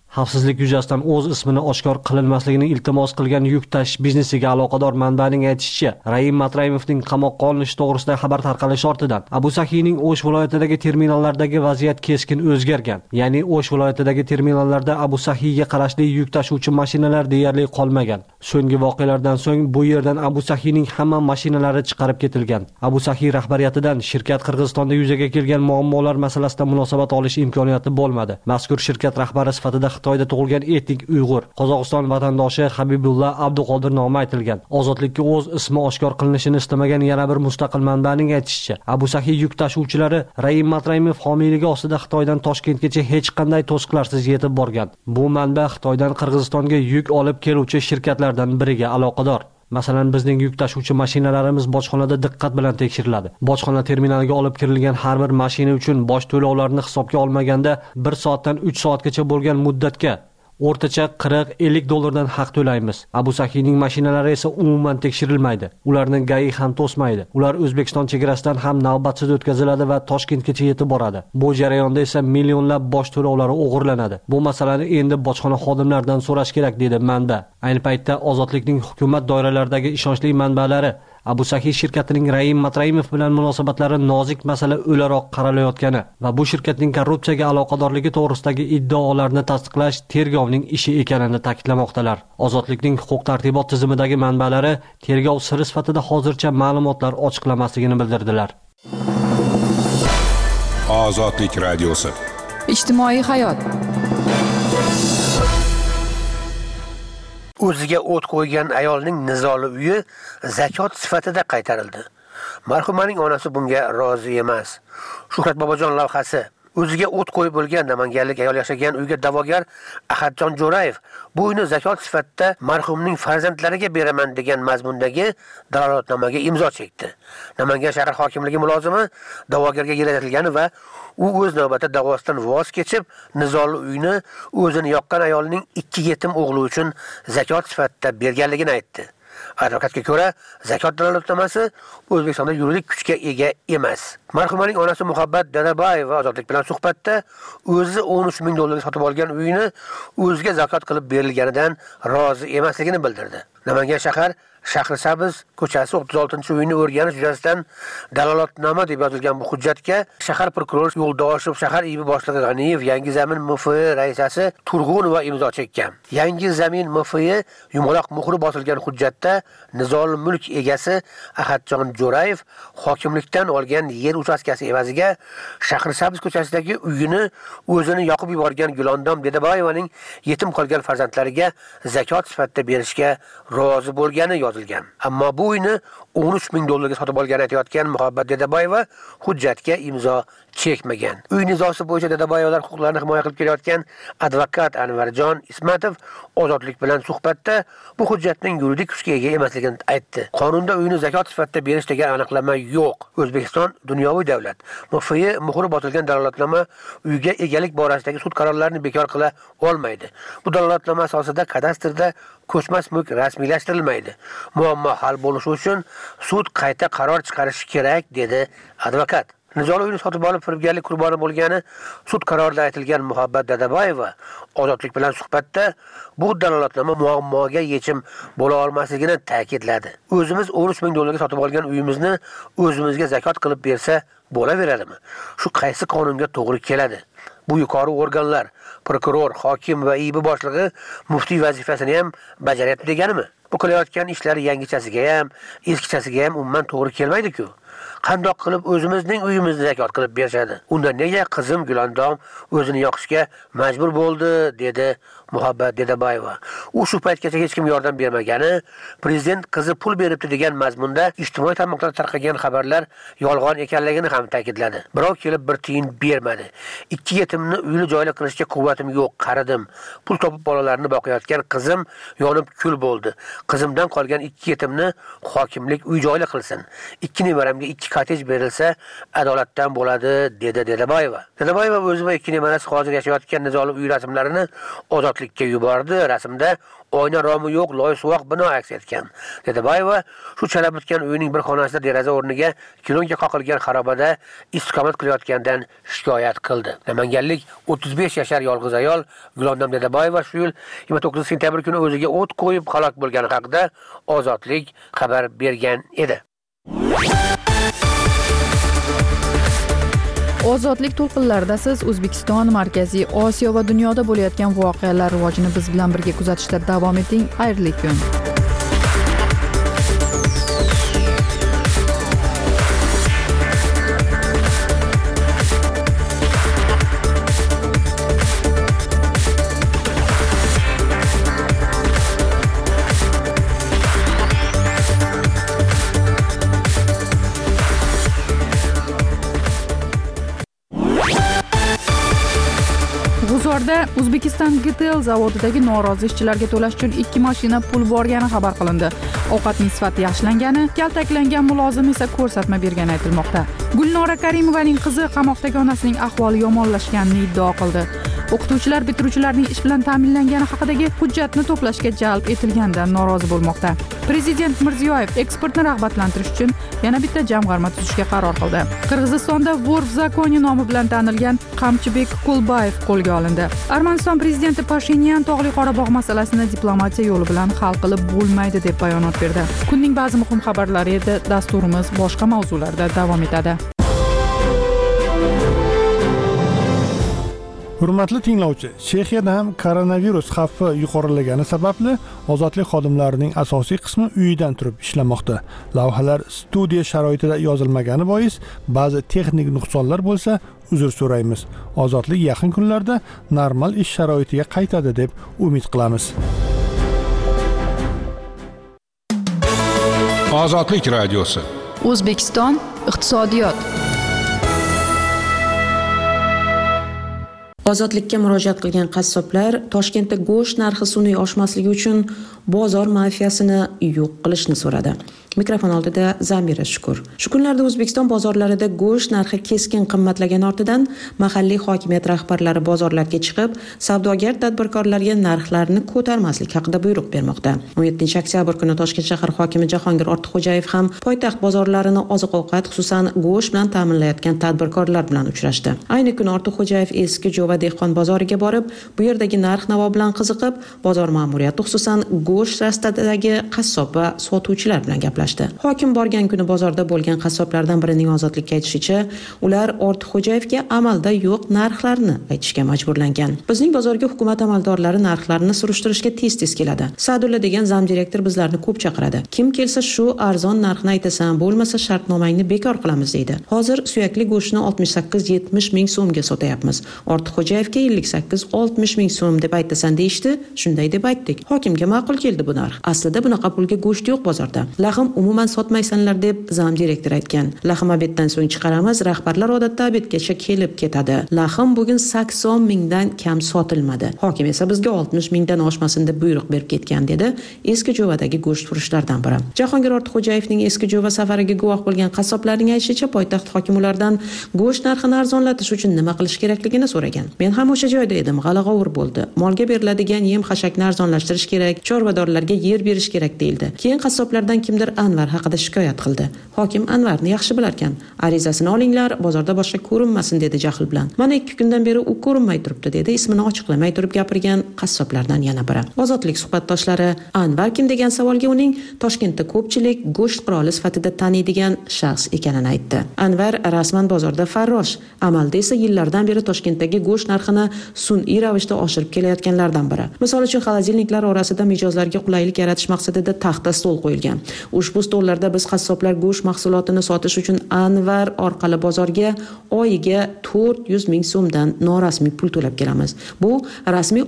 Xavfsizlik yuzasidan o'z ismini oshkor qilinmasligini iltimos qilgan yuk tashish biznesiga aloqador manbaning aytishicha, Raim Matraimovning qamoqqa olinishi to'g'risida xabar tarqalishi ortidan Abu Sahiyning O'sh viloyatidagi terminallardagi vaziyat keskin o'zgargan. Ya'ni O'sh viloyatidagi terminallarda Abu Sahiyga qarashli yuk tashuvchi mashinalar deyarli qolmagan. So'nggi voqealardan so'ng bu yerdan Abu Sahiyning hamma mashinalari chiqarib ketilgan. Abu Sahiy rahbariyatidan shirkat Qirg'izistonda yuzaga kelgan muammolar masalasida munosabat olish imkoniyati bo'lmadi. Mazkur shirkat rahbari sifatida Xitoyda tug'ilgan etnik Uyg'ur, Qozog'iston vatandoshi Habibulla Abduqodir nomi aytilgan. Ozodlikka o'z ismi oshkor qilinishini istamagan yana bir mustaqil manbaning aytishicha, Abu Sahiy yuk tashuvchilari Raim Matraimov homiyligi ostida Xitoydan Toshkentgacha hech qanday to'siqlarsiz yetib borgan. Bu manba Xitoydan Qirg'izistonga yuk olib keluvchi shirkatlardan biriga aloqador. Masalan, bizning yuk tashuvchi mashinalarimiz bojxonada diqqat bilan tekshiriladi. Bojxona terminaliga olib kirilgan har bir mashina uchun boj to'lovlarini hisobga olmaganda 1 soatdan 3 soatgacha bo'lgan muddatga o'rtacha 40-50 dollardan haq to'laymiz. Abu Sahiyning mashinalari esa umuman tekshirilmaydi. Ularning GAI ham to'smaydi. Ular O'zbekiston chegarasidan ham navbatsiz o'tkaziladi va Toshkentgacha yetib boradi. Bu jarayonda esa millionlab boj to'lovlari o'g'irlanadi. Bu masalani endi bojxona xodimlaridan so'rash kerak, dedi manba. Ayni paytda Ozodlikning hukumat doiralaridagi ishonchli manbalari Abu Sahiy shirkatining Raim Matraimov bilan munosabatlari nozik masala o'laroq qaralayotgani va bu shirkatning korrupsiyaga aloqadorligi to'g'risidagi iddaolarni tasdiqlash tergovning ishi ekanini ta'kidlamoqdalar. Ozodlikning huquq-tartibot tizimidagi manbalari tergov siri sifatida hozircha ma'lumotlar ochiqlamasligini bildirdilar. Ozodlik radiosi. Ijtimoiy hayot. O'ziga o't qo'ygan ayolning nizoli uyi zakot sifatida qaytarildi. Marhumaning onasi bunga rozi emas. Shuhrat Bobojon lavhasi. O'ziga o't qo'yib bo'lgan namanganlik ayol yashagan uyga da'vogar Ahadjon Jo'rayev bu uyni zakot sifatida marhumning farzandlariga beraman degan mazmundagi dalolatnomaga imzo chekdi. Namangan shahar hokimligi mulozimi da'vogarga yaratilgani va u o'z navbatida da'vosidan voz kechib, nizoli uyni o'zini yoqqan ayolning 2 yetim o'g'li uchun zakot sifatida berganligini aytdi. Advokatga ko'ra, zakot dalolatnomasi O'zbekistonda yuridik kuchga ega emas. Marhumaning onasi Muhabbat Dadabayeva Ozodlik bilan suhbatda o'zi 13 ming dollarga sotib olgan uyini o'ziga zakot qilib berilganidan rozi emasligini bildirdi. Namangan shahar Shahrisabz ko'chasi 36-uyni o'rganish yuzasidan dalolatnoma deb yozilgan bu hujjatga shahar prokurori Yo'ldoshev, shahar IB boshlig'i G'aniyev, Yangi Zamin MFI raisasi Turg'unova imzo chekkan. Yangi Zamin MFI yumaloq muhri bosilgan hujjatda nizoli mulk egasi Ahadjon Jo'rayev hokimlikdan olgan yer uchastkasi evaziga Shahrisabz ko'chasidagi uyini o'zini yoqib yuborgan Gulondom Dedaboyevaning yetim qolgan farzandlariga zakot sifatida berishga rozi bo'lgani yozilgan. Ammo bu uyni 13 ming dollarga sotib olgan aytayotgan Muhabbat Dedaboyeva hujjatga imzo chekmagan. Uy nizosi bo'yicha Dedaboyevalar huquqlarini himoya qilib kelayotgan advokat Anvarjon Ismatov Ozodlik bilan suhbatda bu hujjatning yuridik kuchga ega emasligini aytdi. Qonunda uyni zakot sifatida berish degan aniqlama yo'q. O'zbekiston dunyoviy davlat. MFI muhri bosilgan dalolatnoma uyga egalik borasidagi sud qarorlarini bekor qila olmaydi. Bu dalolatnoma asosida kadastrda ko'chmas mulk rasmiylashtirilmaydi. Muammo hal bo'lishi uchun sud qayta qaror chiqarishi kerak, dedi advokat. Nizoli uyni sotib olib firibgarlik qurboni bo'lgani sud qarorida aytilgan Muhabbat Dadaboyeva Ozodlik bilan suhbatda bu dalolatnoma muammoga yechim bo'la olmasligini ta'kidladi. O'zimiz 13 ming dollarga sotib olgan uyimizni o'zimizga zakot qilib bersa bo'laveradimi? Shu qaysi qonunga to'g'ri keladi? Bu yuqori organlar, prokuror, hokim va IB boshlig'i muftiy vazifasini ham bajaryapti deganimi? Bu qilayotgan ishlari yangichasiga ham, eskichasiga ham umuman to'g'ri kelmaydi-ku. Qandoq qilib o'zimizning uyimizni zakot qilib berishadi? Unda nega qizim Gulondom o'zini yoqishga majbur bo'ldi, dedi Muhabbat Dedaboyeva. U shu paytgacha hech kim yordam bermagani, prezident qizi pul beribdi degan mazmunda ijtimoiy tarmoqlarda tarqagan xabarlar yolg'on ekanligini ham ta'kidladi. Birov kelib bir tiyin bermadi. 2 yetimni uyli joyli qilishga quvvatim yo'q, qaridim. Pul topib bolalarni boqayotgan qizim yonib kul bo'ldi. Qizimdan qolgan 2 yetimni hokimlik uy joyli qilsin. 2 nevaramga 2 kotej berilsa adolatdan bo'ladi, dedi Dedaboyeva. Dedaboyeva o'zi va 2 nevarasi hozir yashayotgan nizoli uy rasmlarini Ozodlik ozodlikka yubordi. Rasmda oyna romi yo'q, loysuvoq bino aks etgan. Dedaboyeva shu chala bitgan uyning bir xonasida deraza o'rniga kilonga qoqilgan xarobada istiqomat qilayotgandan shikoyat qildi. Namanganlik 35 yashar yolg'iz ayol Gulondam Dedaboyeva shu yil 29 sentyabr kuni o'ziga o't qo'yib halok bo'lgani haqida Ozodlik xabar bergan edi. Ozodlik to'lqinlarida siz O'zbekiston, Markaziy Osiyo va dunyoda bo'layotgan voqealar rivojini biz bilan birga kuzatishda davom eting. Xayrli kun. G'uzorda O'zbekiston GTL zavodidagi norozi ishchilarga to'lash uchun 2 mashina pul borgani xabar qilindi. Ovqatning sifati yaxshilangani, kaltaklangan mulozim esa ko'rsatma bergani aytilmoqda. Gulnora Karimovaning qizi qamoqdagi onasining ahvoli yomonlashganini iddao qildi. O'qituvchilar bitiruvchilarning ish bilan ta'minlangani haqidagi hujjatni to'plashga jalb etilganidan norozi bo'lmoqda. Prezident Mirziyoyev eksportni rag'batlantirish uchun yana bitta jamg'arma tuzishga qaror qildi. Qirg'izistonda Vorf zakoni nomi bilan tanilgan Qamchibek Kulbayev qo'lga olindi. Armaniston prezidenti Pashinyan Tog'li Qorabog' masalasini diplomatiya yo'li bilan hal qilib bo'lmaydi deb bayonot berdi. Kunning ba'zi muhim xabarlari edi. Dasturimiz boshqa mavzularda davom etadi. Hurmatli tinglovchi, Chexiyada ham koronavirus xavfi yuqorilagani sababli ozodlik xodimlarining asosiy qismi uyidan turib ishlamoqda. Lavhalar studiya sharoitida yozilmagani bois ba'zi texnik nuqsonlar bo'lsa, uzr so'raymiz. Ozodlik yaqin kunlarda normal ish sharoitiga qaytadi deb umid qilamiz. Ozodlik radiosi. O'zbekiston iqtisodiyot. Ozodlikka murojaat qilgan qassoblar Toshkentda go'sht narxi sun'iy oshmasligi uchun bozor mafiyasini yo'q qilishni so'radi. Mikrofon oldida Zamira Shukur. Shu kunlarda O'zbekiston bozorlarida go'sht narxi keskin qimmatlagani ortidan mahalliy hokimiyat rahbarlari bozorlarga chiqib, savdogar tadbirkorlarga narxlarni ko'tarmaslik haqida buyruq bermoqda. 17-oktyabr kuni Toshkent shahar hokimi Jahongir Ortiqxo'jayev ham poytaxt bozorlarini oziq-ovqat, xususan go'sht bilan ta'minlayotgan tadbirkorlar bilan uchrashdi. Ayni kuni Ortiqxo'jayev eski Jo'va dehqon bozoriga borib, bu yerdagi narx-navo bilan qiziqib, bozor ma'muriyati, xususan go'sht rastadagi qassob va sotuvchilar bilan gaplashdi. Hokim borgan kuni bozorda bo'lgan qassoblardan birining Ozodlikka aytishicha, ular Ortiqxo'jayevga amalda yo'q narxlarni aytishga majburlangan. Bizning bozorga hukumat amaldorlari narxlarni surishtirishga tez-tez keladi. Sadulla degan zamdirektor bizlarni ko'p chaqiradi. Kim kelsa shu arzon narxni aytasan, bo'lmasa shartnomangni bekor qilamiz deydi. Hozir suyakli go'shtni 68-70 ming so'mga sotayapmiz. Ortiqxo'jayevga 58-60 ming so'm deb aytasan deyishdi. Shunday deb aytdik. Hokimga ma'qul keldi bu narx. Aslida bunaqa pulga go'sht yo'q bozorda. Lahm umuman sotmaysanlar deb zamdirektor aytgan. Lahm obeddan so'ng chiqaramiz, rahbarlar odatda obedgacha kelib ketadi. Lahm bugun 80 mingdan kam sotilmadi. Hokim esa bizga 60 mingdan oshmasin deb buyruq berib ketgan dedi. Eski Jo'vadagi go'sht furushlardan biri. Jahongir Ortiqxo'jayevning eski Jo'va safariga guvoh bo'lgan qassoblarning aytishicha, poytaxt hokimi ulardan go'sht narxini arzonlatish uchun nima qilish kerakligini so'ragan. Men ham o'sha joyda edim, g'ala-g'ovur bo'ldi. Molga beriladigan yem-xashakni arzonlashtirish kerak, chorvadorlarga yer berish kerak deyildi. Keyin qassoblardan kimdir Anvar haqida shikoyat qildi. Hokim Anvarni yaxshi bilar ekan. Arizasini olinglar, bozorda boshqa ko'rinmasin dedi jahl bilan. Mana 2 kundan beri u ko'rinmay turibdi dedi. Ismini ochiqlamay turib gapirgan qassoblardan yana biri. Ozodlik suhbatdoshlari Anvar kim degan savolga uning Toshkentda ko'pchilik go'sht qiroli sifatida taniydigan shaxs ekanini aytdi. Anvar rasman bozorda farrosh, amalda esa yillardan beri Toshkentdagi go'sht narxini sun'iy ravishda oshirib kelayotganlardan biri. Misol uchun xolodilniklar orasida mijozlarga qulaylik yaratish maqsadida taxta stol qo'yilgan. Ushbu stollarda biz qassoblar go'sht mahsulotini sotish uchun Anvar orqali bozorga oyiga 400 ming so'mdan norasmiy pul to'lab kelamiz. Bu rasmiy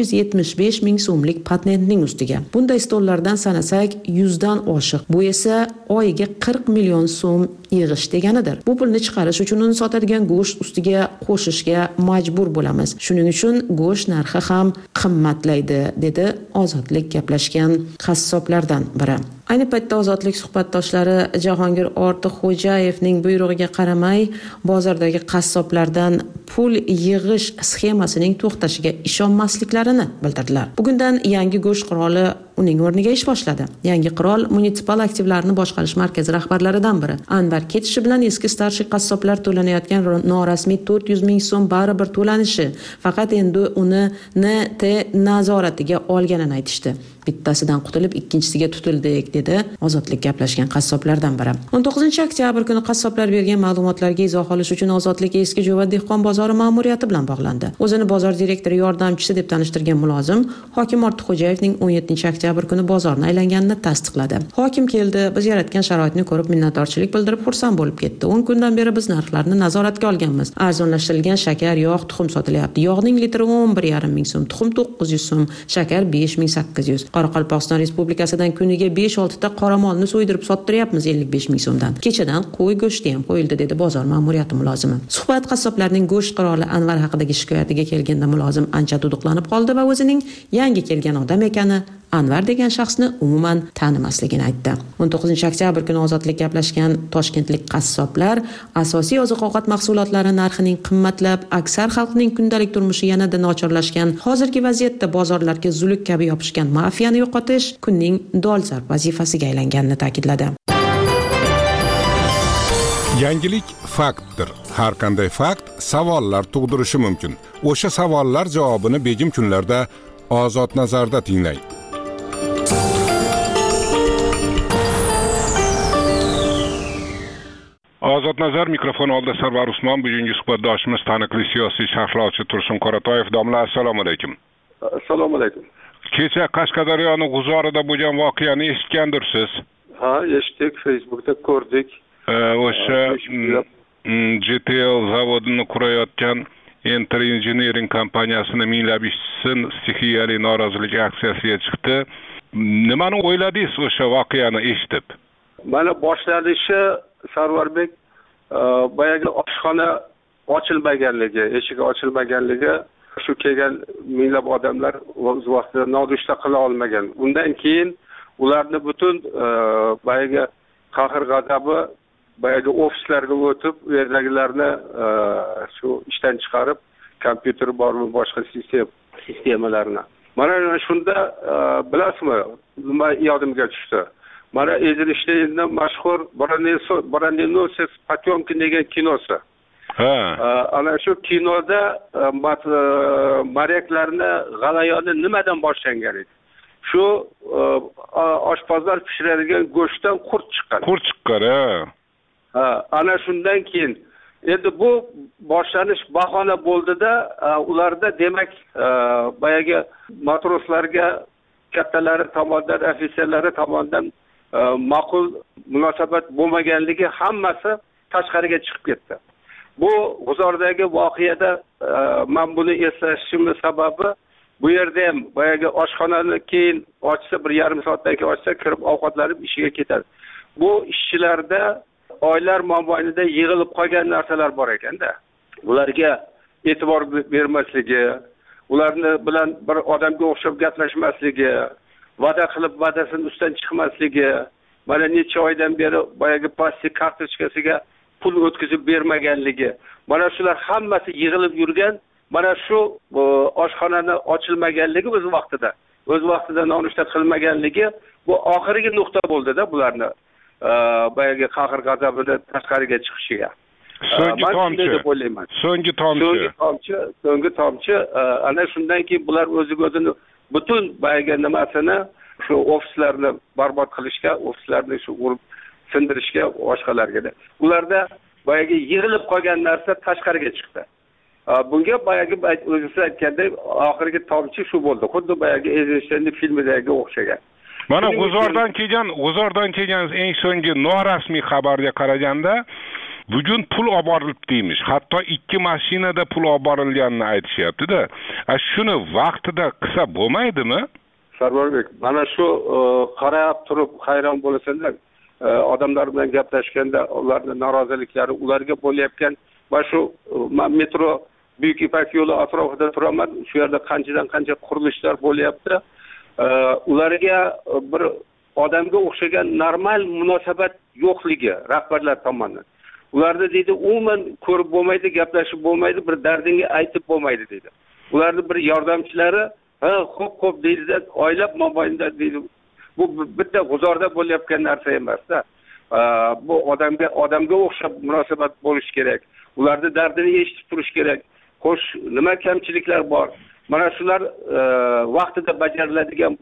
675 ming so'mlik patentning ustiga. Bunday stollardan sanasak 100 dan oshiq. Bu esa oyiga 40 million so'm yig'ish deganidir. Bu pulni chiqarish uchun uni sotadigan go'sht ustiga qo'shishga majbur bo'lamiz. Shuning uchun go'sht narxi ham qimmatlaydi, dedi Ozodlik gaplashgan qassoblardan biri. Ayni paytda Ozodlik suhbatdoshlari Jahongir Ortiqxo'jayevning buyrug'iga qaramay bozordagi qassoblardan pul yig'ish sxemasining to'xtashiga ishonmasliklarini bildirdilar. Bugundan yangi go'sht qiroli uning o'rniga ish boshladi. Yangi qirol munisipal aktivlarni boshqarish markazi rahbarlaridan biri. Anvar ketishi bilan eski starshi qassoblar to'lanayotgan norasmiy 400 ming so'm baribir to'lanishi, faqat endi uni NT nazoratiga olganini aytishdi. Bittasidan qutulib ikkinchisiga tutildik, dedi Ozodlik gaplashgan qassoblardan biri. 19-oktyabr kuni qassoblar bergan ma'lumotlarga izoh olish uchun Ozodlik eski Jo'va dehqon bozori ma'muriyati bilan bog'landi. O'zini bozor direktori yordamchisi deb tanishtirgan mulozim hokim Ortiqxo'jayevning 17-oktyabr kuni bozorni aylanganini tasdiqladi. Hokim keldi, biz yaratgan sharoitni ko'rib minnatdorchilik bildirib xursand bo'lib ketdi. 10 kundan beri biz narxlarni nazoratga olganmiz. Arzonlashtirilgan shakar, yog', tuxum sotilyapti. Yog'ning litri 11,5 ming so'm, tuxum 900 so'm, shakar 5800. Qoraqalpog'iston Respublikasidan kuniga 5-6 ta qoramolni so'ydirib sottiryapmiz 55 ming so'mdan. Kechadan qo'y go'shti ham qo'yildi, dedi bozor ma'muriyati mulozimi. Suhbat qassoblarning go'sht qiroli Anvar haqidagi shikoyatiga kelganda mulozim ancha duduqlanib qoldi va o'zining yangi kelgan odam ekani, Anvar degan shaxsni umuman tanimasligini aytdi. 19-oktyabr kuni Ozodlik gaplashgan toshkentlik qassoblar asosiy oziq-ovqat mahsulotlari narxining qimmatlab, aksar xalqning kundalik turmushi yanada nochorlashgan, hozirgi vaziyatda bozorlarga zuluk kabi yopishgan mafiyani yo'qotish kunning dolzarb vazifasiga aylanganini ta'kidladi. Yangilik faktdir. Har qanday fakt savollar tug'dirishi mumkin. O'sha savollar javobini begim kunlarda Ozod nazarda tinglang. Ozod nazar mikrofon oldida Sarvar Usmon, bugungi suhbatdoshimiz taniqli siyosiy sharhlovchi Tursun Qoratoyev. Domla, assalomu alaykum. Assalomu alaykum. Kecha Qashqadaryoning G'uzorida bo'lgan voqeani eshitgandirsiz? Ha, eshitdik, Facebookda ko'rdik. O'sha GTL zavodini qurayotgan Enter Engineering kompaniyasini minglab ishchisi stixiyali norozilik aksiyasiga chiqdi. Nimani o'yladingiz o'sha voqeani eshitib? Mana boshlanishi Sarvarbek boyagi oshxona ochilmaganligi, eshigi ochilmaganligi, shu kelgan minglab odamlar o'z vaqtida nonushta qila olmagan. Undan keyin ularni butun boyagi qahr g'adabi boyagi ofislarga o'tib, u yerdagilarni shu ishdan chiqarib, kompyuter bormi, boshqa sistemalarni. Mana shunda bilasizmi, nima yodimga tushdi. Mana Eizenштейnning mashhur Brandenoses Potemkin degan kinosi. Ana shu kinoda maryaklarni g'alayoni nimadan boshlangan edi? Shu oshpazlar pishiradigan go'shtdan qurt chiqqan. Qurt chiqqan, ana shundan keyin endi bu boshlanish bahona bo'ldida, ularda demak boyagi matroslarga kattalari tomonidan, ofitserlari tomonidan ma'qul munosabat bo'lmaganligi hammasi tashqariga chiqib ketdi. Bu G'uzordagi voqeada men buni eslashimning sababi, bu yerda ham boyagi oshxonani keyin ochsa, 1,5 soatdan keyin ochsa, kirib ovqatlanib ishiga ketadi. Bu ishchilarda oylar mobaynida yig'ilib qolgan narsalar bor ekanda. Ularga e'tibor bermasligi, ularni bilan bir odamga o'xshab gaplashmasligi, va'da qilib va'dasidan ustidan chiqmasligi, mana necha oydan beri boyagi plastik kartochkasiga pul o'tkazib bermaganligi, mana shular hammasi yig'ilib yurgan. Mana shu oshxonani ochilmaganligi o'z vaqtida nonushta qilmaganligi bu oxirgi nuqta bo'ldi-da bularni boyagi qahr g'azabini tashqariga chiqishiga. So'nggi tomchi ana shundan keyin bular o'zini butun boyagi nimasini shu ofislarni barbod qilishga, ofislarni shu urib sindirishga, boshqalarga. Ularda boyagi yig'ilib qolgan narsa tashqariga chiqdi. Bunga boyagi o'zingiz aytgandek oxirgi tomchi shu bo'ldi. Xuddi boyagi Eizenштейnning filmidagi o'xshagan. Mana G'uzordan kelgan eng so'nggi norasmiy xabarga qaraganda, bugun pul olib borilibdi deymish. Hatto 2 mashinada pul olib borilganini aytishyapti-da. Shuni vaqtida qilsa bo'lmaydimi? Sarvarbek, mana shu qarab turib hayron bo'lasanlar, odamlar bilan gaplashganda ularning noroziliklari, ularga bo'layotgan va shu metro Buyuk Ipak yo'li atrofida turaman, shu yerda qanchadan qancha qurilishlar bo'lyapti. Ularga bir odamga o'xshagan normal munosabat yo'qligi rahbarlar tomonidan. Ularni deydi, umuman ko'rib bo'lmaydi, gaplashib bo'lmaydi, bir dardingga aytib bo'lmaydi deydi. Ularni bir yordamchilari, xo'p deydi, oylab mobaynida deydi. Bu bitta g'uzorda bo'layotgan narsa emas-da. Bu odamga o'xshab munosabat bo'lish kerak. Ularni dardini eshitib turish kerak. Xo'sh, nima kamchiliklar bor? Mana shular vaqtida bajariladigan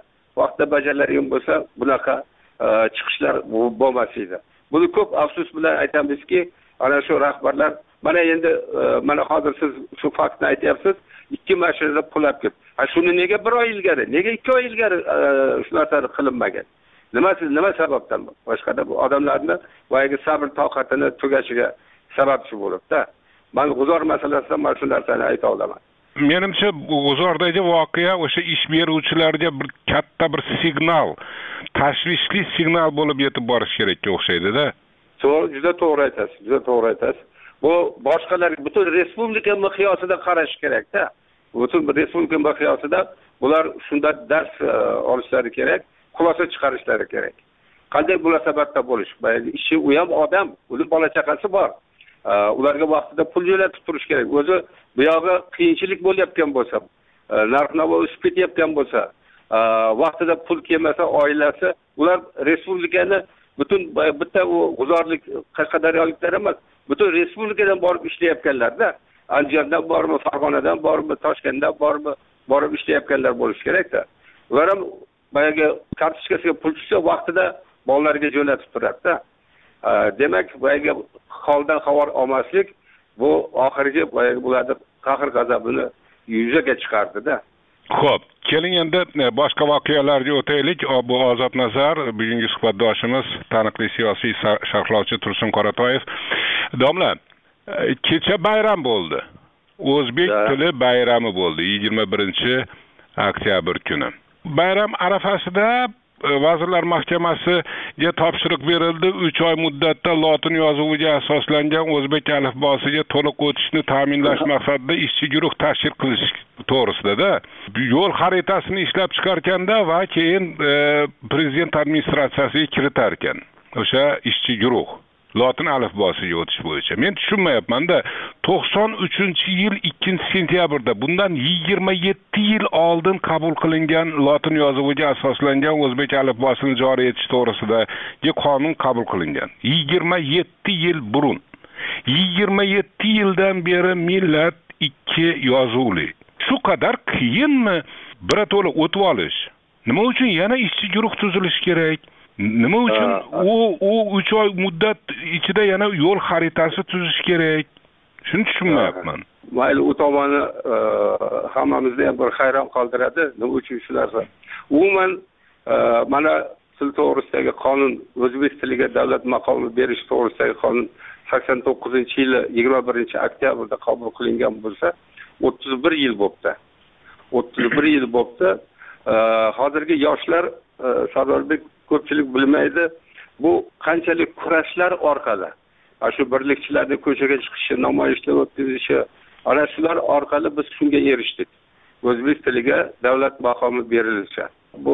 bo'lsa, bunaqa chiqishlar bo'lmas edi. Buni ko'p afsus bilan aytamizki, ana shu rahbarlar mana endi mana hozir siz shu faktni aytyapsiz, 2 mashinada pul olib ketdi. Shuni nega 1 oy ilgari, nega 2 oy ilgari shu narsa qilinmagan? Nima sababdan? Boshqada bu odamlarni boyagi sabr toqatini tugashiga sababchi bo'libdi. Men g'uzor masalasida mana shu narsani ayta olaman. Menimcha g'uzordagi voqea o'sha ish beruvchilarga bir katta bir signal, tashvishli signal bo'lib yetib borish kerakka o'xshaydi-da. Juda to'g'ri aytasiz. Bu boshqalarga butun respublika miqyosida qarash kerak-da. Butun respublika miqyosida bular shunda dars olishlari kerak, xulosa chiqarishlari kerak. Qanday munosabatda bo'lish? Ishi u ham odam, uni bola chaqasi bor. Ularga vaqtida pul jo'natib turish kerak. O'zi bu yog'i qiyinchilik bo'layotgan bo'lsa, narx-navo o'sib ketayotgan bo'lsa, vaqtida pul kelmasa oilasi, ular respublikani butun bitta u g'uzorlik Qashqadaryoliklar emas, butun respublikadan borib ishlayotganlar-da. Andijondan bormi, Farg'onadan bormi, Toshkentdan borib ishlayotganlar bo'lish kerak-da. Ular ham boyagi kartochkasiga pul tushsa vaqtida bolalarga jo'natib turadi-da. Demak, boyagi holdan xabar olmaslik bu oxirgi boyagi bularni qahr g'azabini yuzaga chiqardi-da. Xo'p, keling endi boshqa voqealarga o'taylik. Bu Ozod Nazar, bugungi suhbatdoshimiz, taniqli siyosiy sharhlovchi Tursun Qoratoyev. Domla, kecha bayram bo'ldi. O'zbek tili bayrami bo'ldi 21-oktyabr kuni. Bayram arafasida Vazirlar Mahkamasiga topshiriq berildi. 3 oy muddatda lotin yozuviga asoslangan o'zbek alifbosiga to'liq o'tishni ta'minlash maqsadida ishchi guruh tashkil qilish to'g'risida yo'l xaritasini ishlab chiqarganda va keyin prezident administratsiyasiga kiritar ekan o'sha ishchi guruh lotin alifbosiga o'tish bo'yicha. Men tushunmayapman-da, 93-yil 2-sentyabrda bundan 27 yil oldin qabul qilingan lotin yozuviga asoslangan o'zbek alifbosini joriy etish to'g'risidagi qonun qabul qilingan. 27 yil burun. 27 yildan beri millat 2 yozuvli. Shu qadar qiyinmi birato'la o'tib olish? Nima uchun yana ishchi guruh tuzilishi kerak? Nima uchun u 3 oy muddat ichida yana yo'l xaritasi tuzish kerak? Shuni tushunmayapman. Mayli, u tomoni hammamizni ham bir hayron qoldiradi. Nima uchun shu narsa? Umuman mana til to'g'risidagi qonun, o'zbek tiliga davlat maqomi berish to'g'risidagi qonun 89-yili 21-oktyabrda qabul qilingan bo'lsa, 31 yil bo'ldi. 31 yil bo'ldi. Hozirgi yoshlar Sardorbek ko'pchilik bilmaydi. Bu qanchalik kurashlar orqali, shu birlikchilarni ko'chaga chiqishi, namoyishlar o'tkazishi, ana shular orqali biz shunga erishdik. O'zbek tiliga davlat maqomi berilishi. Bu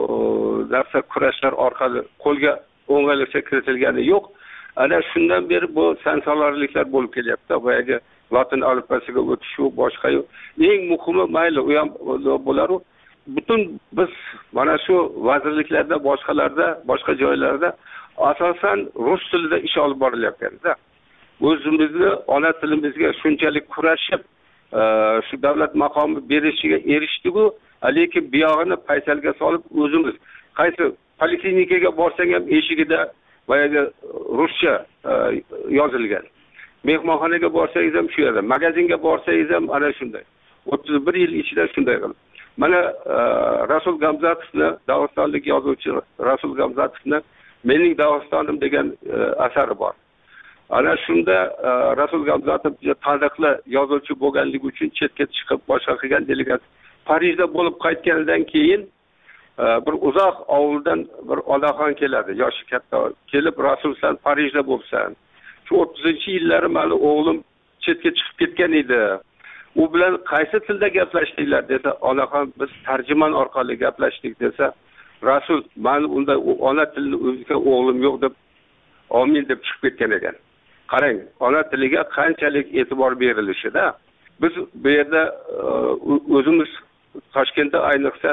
narsa kurashlar orqali qo'lga o'ng'aylikcha kiritilgani yo'q. Ana shundan beri bu sansalorliklar bo'lib kelyapti. Boyagi lotin alifbosiga o'tish boshqa. Eng muhimi mayli u ham bo'lar-u. Butun biz mana shu vazirliklarda, boshqa joylarda asosan rus tilida ish olib borilyapti-da. O'zimizni ona tilimizga shunchalik kurashib, shu davlat maqomi berishiga erishdik-ku, lekin bu yog'ini paysalga solib o'zimiz qaysi poliklinikaga borsang ham eshigida boyagi ruscha yozilgan. Mehmonxonaga borsangiz ham shu yerda, magazinga borsangiz ham ana shunday. 31 yil ichida shunday qilib. Mana Rasul Gamzatovni, Dog'istonlik yozuvchi Rasul Gamzatovni Mening Dog'istonim degan asari bor. Ana shunda Rasul Gamzatov taniqli yozuvchi bo'lganligi uchun chetga chiqib boshqa qilgan delegat Parijda bo'lib qaytganidan keyin bir uzoq ovuldan bir onaxon keladi, yoshi katta. Kelib, Rasul, sen Parijda bo'lsan. Shu 30-yillari mali o'g'lim chetga chiqib ketgan edi. U bilan qaysi tilda gaplashdinglar desa, onaxon biz tarjimon orqali gaplashdik desa, Rasul men unda ona tilini o'zbekcha o'g'lim yo'q deb amin deb chiqib ketgan ekan. Qarang, ona tiliga qanchalik e'tibor berilishida biz bu yerda o'zimiz Toshkentda ayniqsa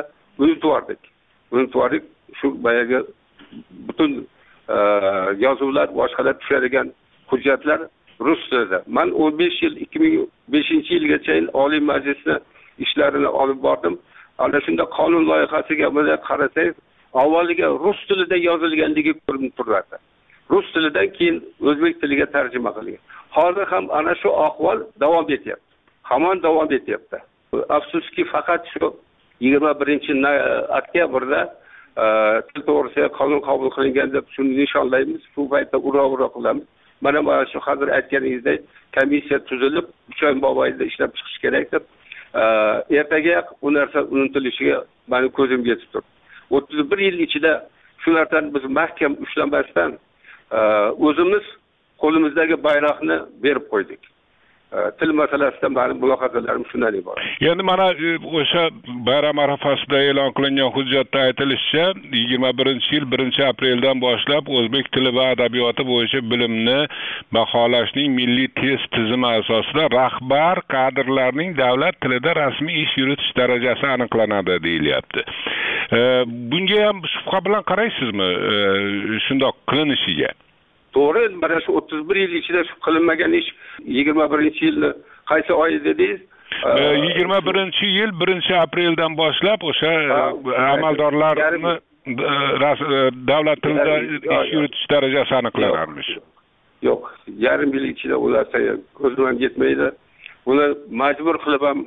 unutvordik. Shu boyagi butun yozuvlar, boshqalar tushadigan hujjatlar rus tilida. Men 15 yil 2005-yilgacha Oliy Majlisda ishlarini olib bordim. Ana shunda qonun loyihasiga bunday qarasangiz, avvaliga rus tilida yozilganligi ko'rinib turardi. Rus tilidan keyin o'zbek tiliga tarjima qilingan. Hozir ham ana shu ahvol davom etyapti. Hamon davom etyapti. Afsuski faqat shu 21-oktyabrda til to'g'risida qonun qabul qilingan deb shuni nishonlaymiz. Shu paytda ura qilamiz. Mana shu hozir aytganingizdek komissiya tuzilib 3 oy mobaynida ishlab chiqish kerak deb ertaga bu narsa unutilishiga meni ko'zim yetib turdi. 31 yil ichida shu narsani biz mahkam ushlamasdan o'zimiz qo'limizdagi bayroqni berib qo'ydik. Til masalasida meni mulohazalarim shundan iborat. Endi mana o'sha bayram arafasida e'lon qilingan hujjatda aytilishicha 21-yil 1-apreldan boshlab o'zbek tili va adabiyoti bo'yicha bilimni baholashning milliy test tizimi asosida rahbar kadrlarning davlat tilida rasmiy ish yuritish darajasi aniqlanadi deyilyapti. Bunga ham shubha bilan qaraysizmi shundoq qilinishiga? To'g'ri, mana shu 31 yil ichida shu qilinmagan ish 21-yilni qaysi oy dedingiz? 21-yil 1-apreldan boshlab o'sha amaldorlarni davlat tilida ish yuritish darajasi aniqlanarmish. Yo'q, yarim yil ichida ular ko'zim ham yetmaydi. Uni majbur qilib ham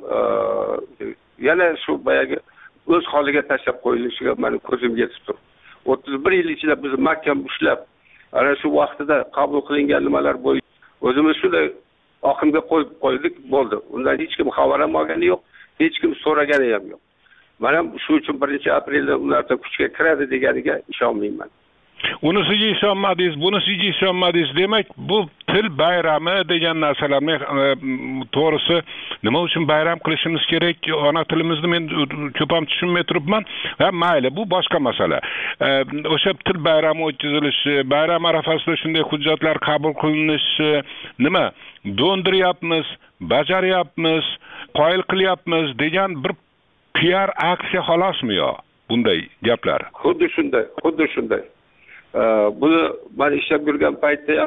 yana shu boyagi o'z holiga tashlab qo'yilishiga meni ko'zim yetib turdi. 31 yil ichida biz mahkam ushlab ana shu vaqtida qabul qilingan nimalar bo'yicha o'zimiz shunday oqimga qo'yib qo'ydik, bo'ldi. Undan hech kim xabar ham olgani yo'q, hech kim so'ragani ham yo'q. Mana shu uchun 1-aprelda ularda kuchga kiradi deganiga ishonmayman. Unisiga ishonmadingiz, bunisiga ishonmadingiz. Demak, bu til bayrami degan narsalarni to'g'risi nima uchun bayram qilishimiz kerak? Ona tilimizni men ko'p ham tushunmay turibman. Va mayli, bu boshqa masala. O'sha til bayrami o'tkazilishi, bayram arafasida shunday hujjatlar qabul qilinishi nima? Do'ndiryapmiz, bajaryapmiz, qoyil qilyapmiz degan bir PR aksiya xolosmi yo? Bunday gaplar. Xuddi shunday. Buni men ishlab yurgan paytda ham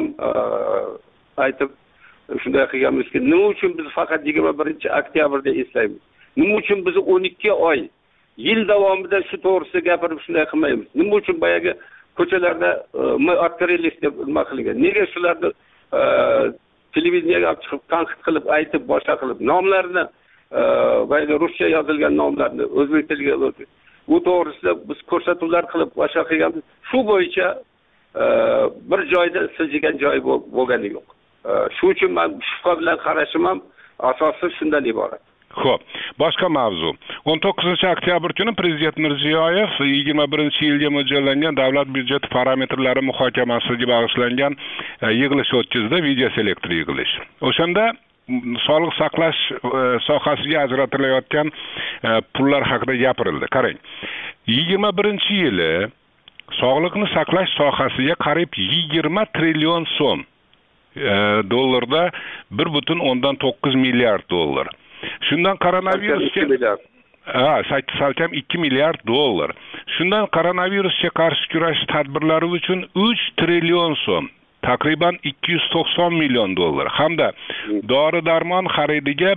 aytib shunday qilganmizki, nima uchun biz faqat 21-oktyabrda eslaymiz? Nima uchun biz 12 oy yil davomida shu to'g'risida gapirib shunday qilmaymiz? Nima uchun boyagi ko'chalarda открылись deb nima qilingan? Nega shularni televiziyaga olib chiqib tanqid qilib aytib boshqa qilib nomlarni boyagi ruscha yozilgan nomlarni o'zbek tiliga bu to'g'risida biz ko'rsatuvlar qilib boshqa qilganmiz. Shu bo'yicha bir joyda siljigan joy bo'lgani yo'q. Shu uchun men shubha bilan qarashim ham asosi shundan iborat. Xo'p, boshqa mavzu. 19-oktyabr kuni Prezident Mirziyoyev 21-yilga mo'ljallangan davlat byudjeti parametrlari muhokamasiga bag'ishlangan yig'ilish o'tkazdi, video selektor yig'ilish. O'shanda sog'liq saqlash sohasiga ajratilayotgan pullar haqida gapirildi. Qarang, 21-yili sog'liqni saqlash sohasiga qariyb 20 trillion so'm dollarda 1.9 milliard dollar. Shundan koronavirusga salkam 2 milliard dollar. Shundan koronavirusga qarshi kurash tadbirlari uchun 3 trillion so'm, takriban 290 million dollar hamda dori-darmon xaridiga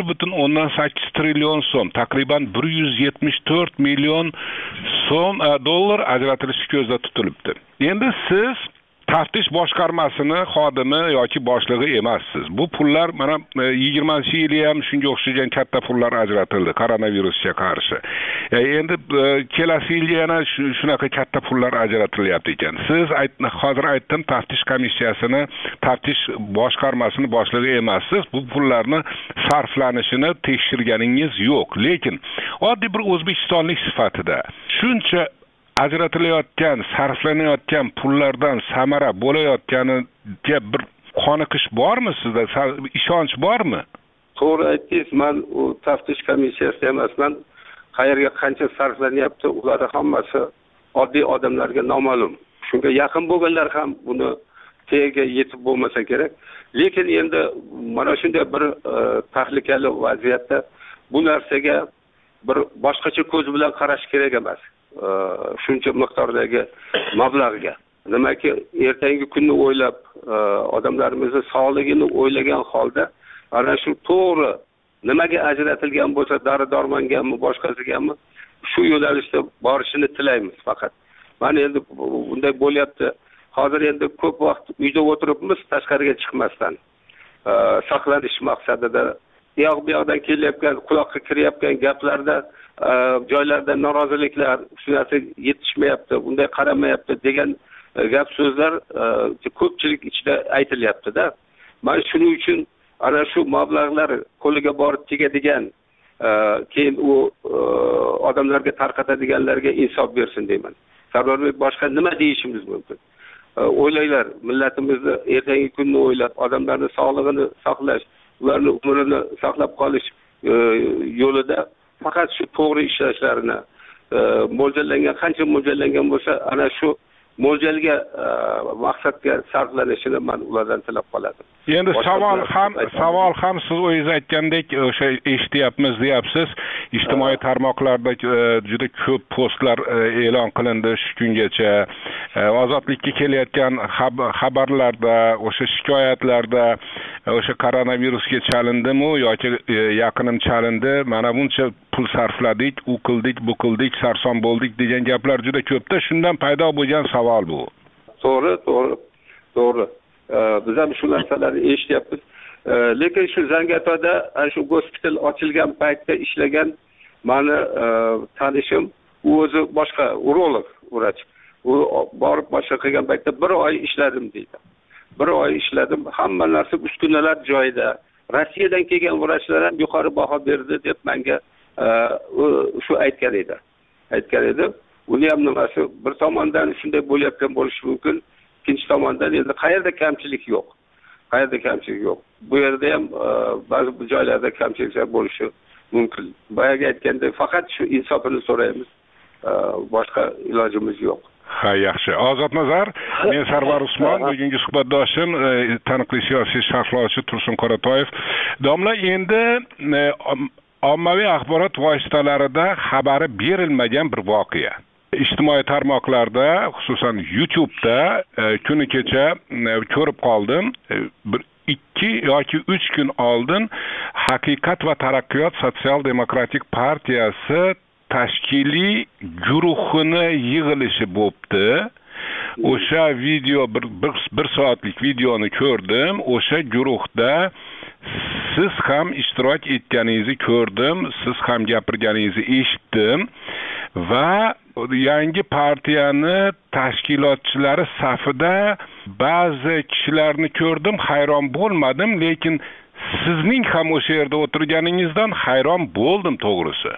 1.8 trillion so'm, takriban 174 million so'm dollar ajratilishi ko'zda tutilibdi. Endi siz taftish boshqarmasini xodimi yoki boshlig'i emassiz. Bu pullar mana 20-yilga ham shunga o'xshagan katta pullar ajratildi koronavirusga qarshi. Endi kelasi yilga yana shunaqa katta pullar ajratilyapti ekan. Siz hozir aytdim, taftish komissiyasini, taftish boshqarmasini boshlig'i emassiz. Bu pullarni sarflanishini tekshirganingiz yo'q. Lekin oddiy bir o'zbekistonlik sifatida shuncha ajratilayotgan, sarflanayotgan pullardan samara bo'layotganiga bir qoniqish bormi sizda? Ishonch bormi? To'g'ri aytdingiz, men u taftish komissiyasi emasman. Qayerga qancha sarflanyapti, ular hammasi oddiy odamlarga noma'lum. Shunga yaqin bo'lganlar ham buni tagiga yetib bo'lmasa kerak. Lekin endi mana shunday bir tahlikali vaziyatda bu narsaga bir boshqacha ko'z bilan qarash kerak emas. Shuncha miqdordagi mablag'ga. Nimaki ertangi kunni o'ylab, odamlarimizning sog'ligini o'ylagan holda ana shu to'g'ri nimaga ajratilgan bo'lsa, dori-dormonganmi, boshqasiganmi, shu yo'nalishda borishini tilaymiz faqat. Mana endi bunday bo'lyapti. Hozir endi ko'p vaqt uyda o'tiribmiz, tashqariga chiqmasdan. Saqlanish maqsadida bu yoqdan kelayotgan, quloqqa kirayotgan gaplarda joylarda noroziliklar, shu narsa yetishmayapti, bunday qaramayapti degan gap so'zlar ko'pchilik ichida aytilyapti-da. Men shuning uchun ana shu mablag'lar qo'liga borib tegadigan, keyin u odamlarga tarqatadiganlarga insof bersin deyman. Sababi boshqa nima deyishimiz mumkin? O'ylaylar, millatimizni ertangi kunni o'ylab, odamlarning sog'lig'ini saqlash, ularning umrini saqlab qolish yo'lida faqat shu to'g'ri ishlashlarini mo'ljallangan, qancha mo'ljallangan bo'lsa, ana shu mo'ljalga maqsadga sarflanishini men ulardan tilab qoladim. Endi savol ham siz o'zingiz aytgandek o'sha eshityapmiz deyapsiz. Ijtimoiy tarmoqlarda juda ko'p postlar e'lon qilindi shu kungacha. Ozodlikka kelayotgan xabarlarda, o'sha shikoyatlarda o'sha koronavirusga chalindimi yoki yaqinim chalindi, mana buncha pul sarfladik, u qildik, bu qildik, sarson bo'ldik degan gaplar juda ko'pda. Shundan paydo bo'lgan savol bu. To'g'ri. Biz ham shu narsalarni eshityapmiz. Lekin shu Zangiotada shu gospital ochilgan paytda ishlagan meni tanishim, u o'zi boshqa urolog, vrach. U borib boshqa qilgan paytda 1 oy ishladim deydi. 1 oy ishladim, hamma narsa uskunalar joyida. Rossiyadan kelgan vrachlar ham yuqori baho berdi deb menga shu aytgan edi. Uni ham nimasi bir tomondan shunday bo'layotgan bo'lishi mumkin, ikkinchi tomondan endi qayerda kamchilik yo'q. Bu yerda ham ba'zi joylarda kamchiliklar bo'lishi mumkin. Boyaga aytgandek, faqat shu insofini so'raymiz. Boshqa ilojimiz yo'q. Ha, yaxshi. Ozodnazar, men Sarvar Usmon, bugungi suhbatdoshim, taniqli siyosiy sharhlovchi Tursun Qoratoyev. Domla, endi ommaviy axborot vositalarida xabari berilmagan bir voqea. Ijtimoiy tarmoqlarda, xususan YouTube'da kuni kecha ko'rib qoldim. 2 yoki 3 kun oldin Haqiqat va taraqqiyot Sotsial-demokratik partiyasi tashkiliy guruhini yig'ilishi bo'pti. O'sha video bir soatlik videoni ko'rdim. O'sha guruhda siz ham ishtirok etganingizni ko'rdim, siz ham gapirganingizni eshitdim va yangi partiyani tashkilotchilari safida ba'zi kishilarni ko'rdim, hayron bo'lmadim, lekin sizning ham o'sha yerda o'tirganingizdan hayron bo'ldim to'g'risi.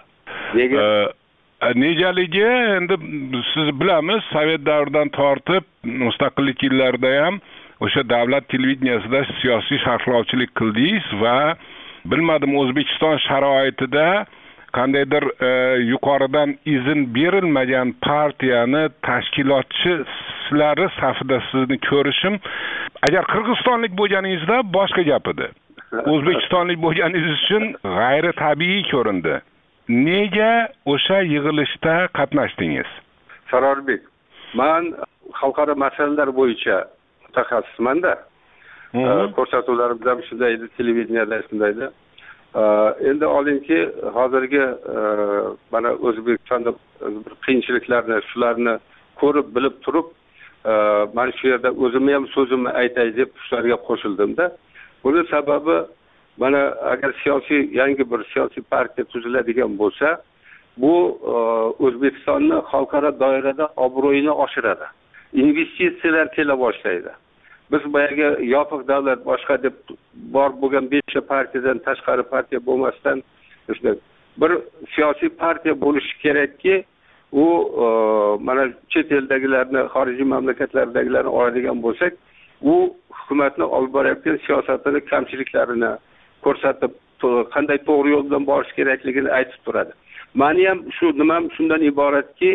Nejaligi endi siz bilamiz, Sovet davridan tortib mustaqillik yillarida ham o'sha davlat televideniyasida siyosiy sharhlovchilik qildingiz va bilmadim O'zbekiston sharoitida qandaydir yuqoridan izn berilmagan partiyani tashkilotchilari safida sizni ko'rishim, agar qirg'izistonlik bo'lganingizda boshqa gap edi. O'zbekistonlik bo'lganingiz uchun g'ayri tabiiy ko'rindi. Nega o'sha yig'ilishda qatnashdingiz? Sarorbek, men xalqaro masalalar bo'yicha mutaxassisman-da. Ko'rsatuvlarim ham shunday edi, televideniyada shunday edi. Endi olingki, hozirgi mana O'zbekistonda bir qiyinchiliklarni, shularni ko'rib, bilib turib, men shu yerda o'zimni ham so'zimni aytay deb shularga qo'shildim-da. Buning sababi mana agar yangi bir siyosiy partiya tuziladigan bo'lsa, bu O'zbekistonni xalqaro doirada obro'yini oshiradi. Investitsiyalar kela boshlaydi. Biz boyaga yopiq davlat boshqa deb bor bo'lgan 5 partiyadan tashqari partiya bo'lmasdan bir siyosiy partiya bo'lishi kerakki, u mana chet eldagilarni, xorijiy mamlakatlardagilarni oladigan bo'lsak, u hukumatni olib borayotgan siyosatini kamchiliklarini ko'rsatib, qanday to'g'ri yo'l bilan borish kerakligini aytib turadi. Meni ham shu nimam shundan iboratki,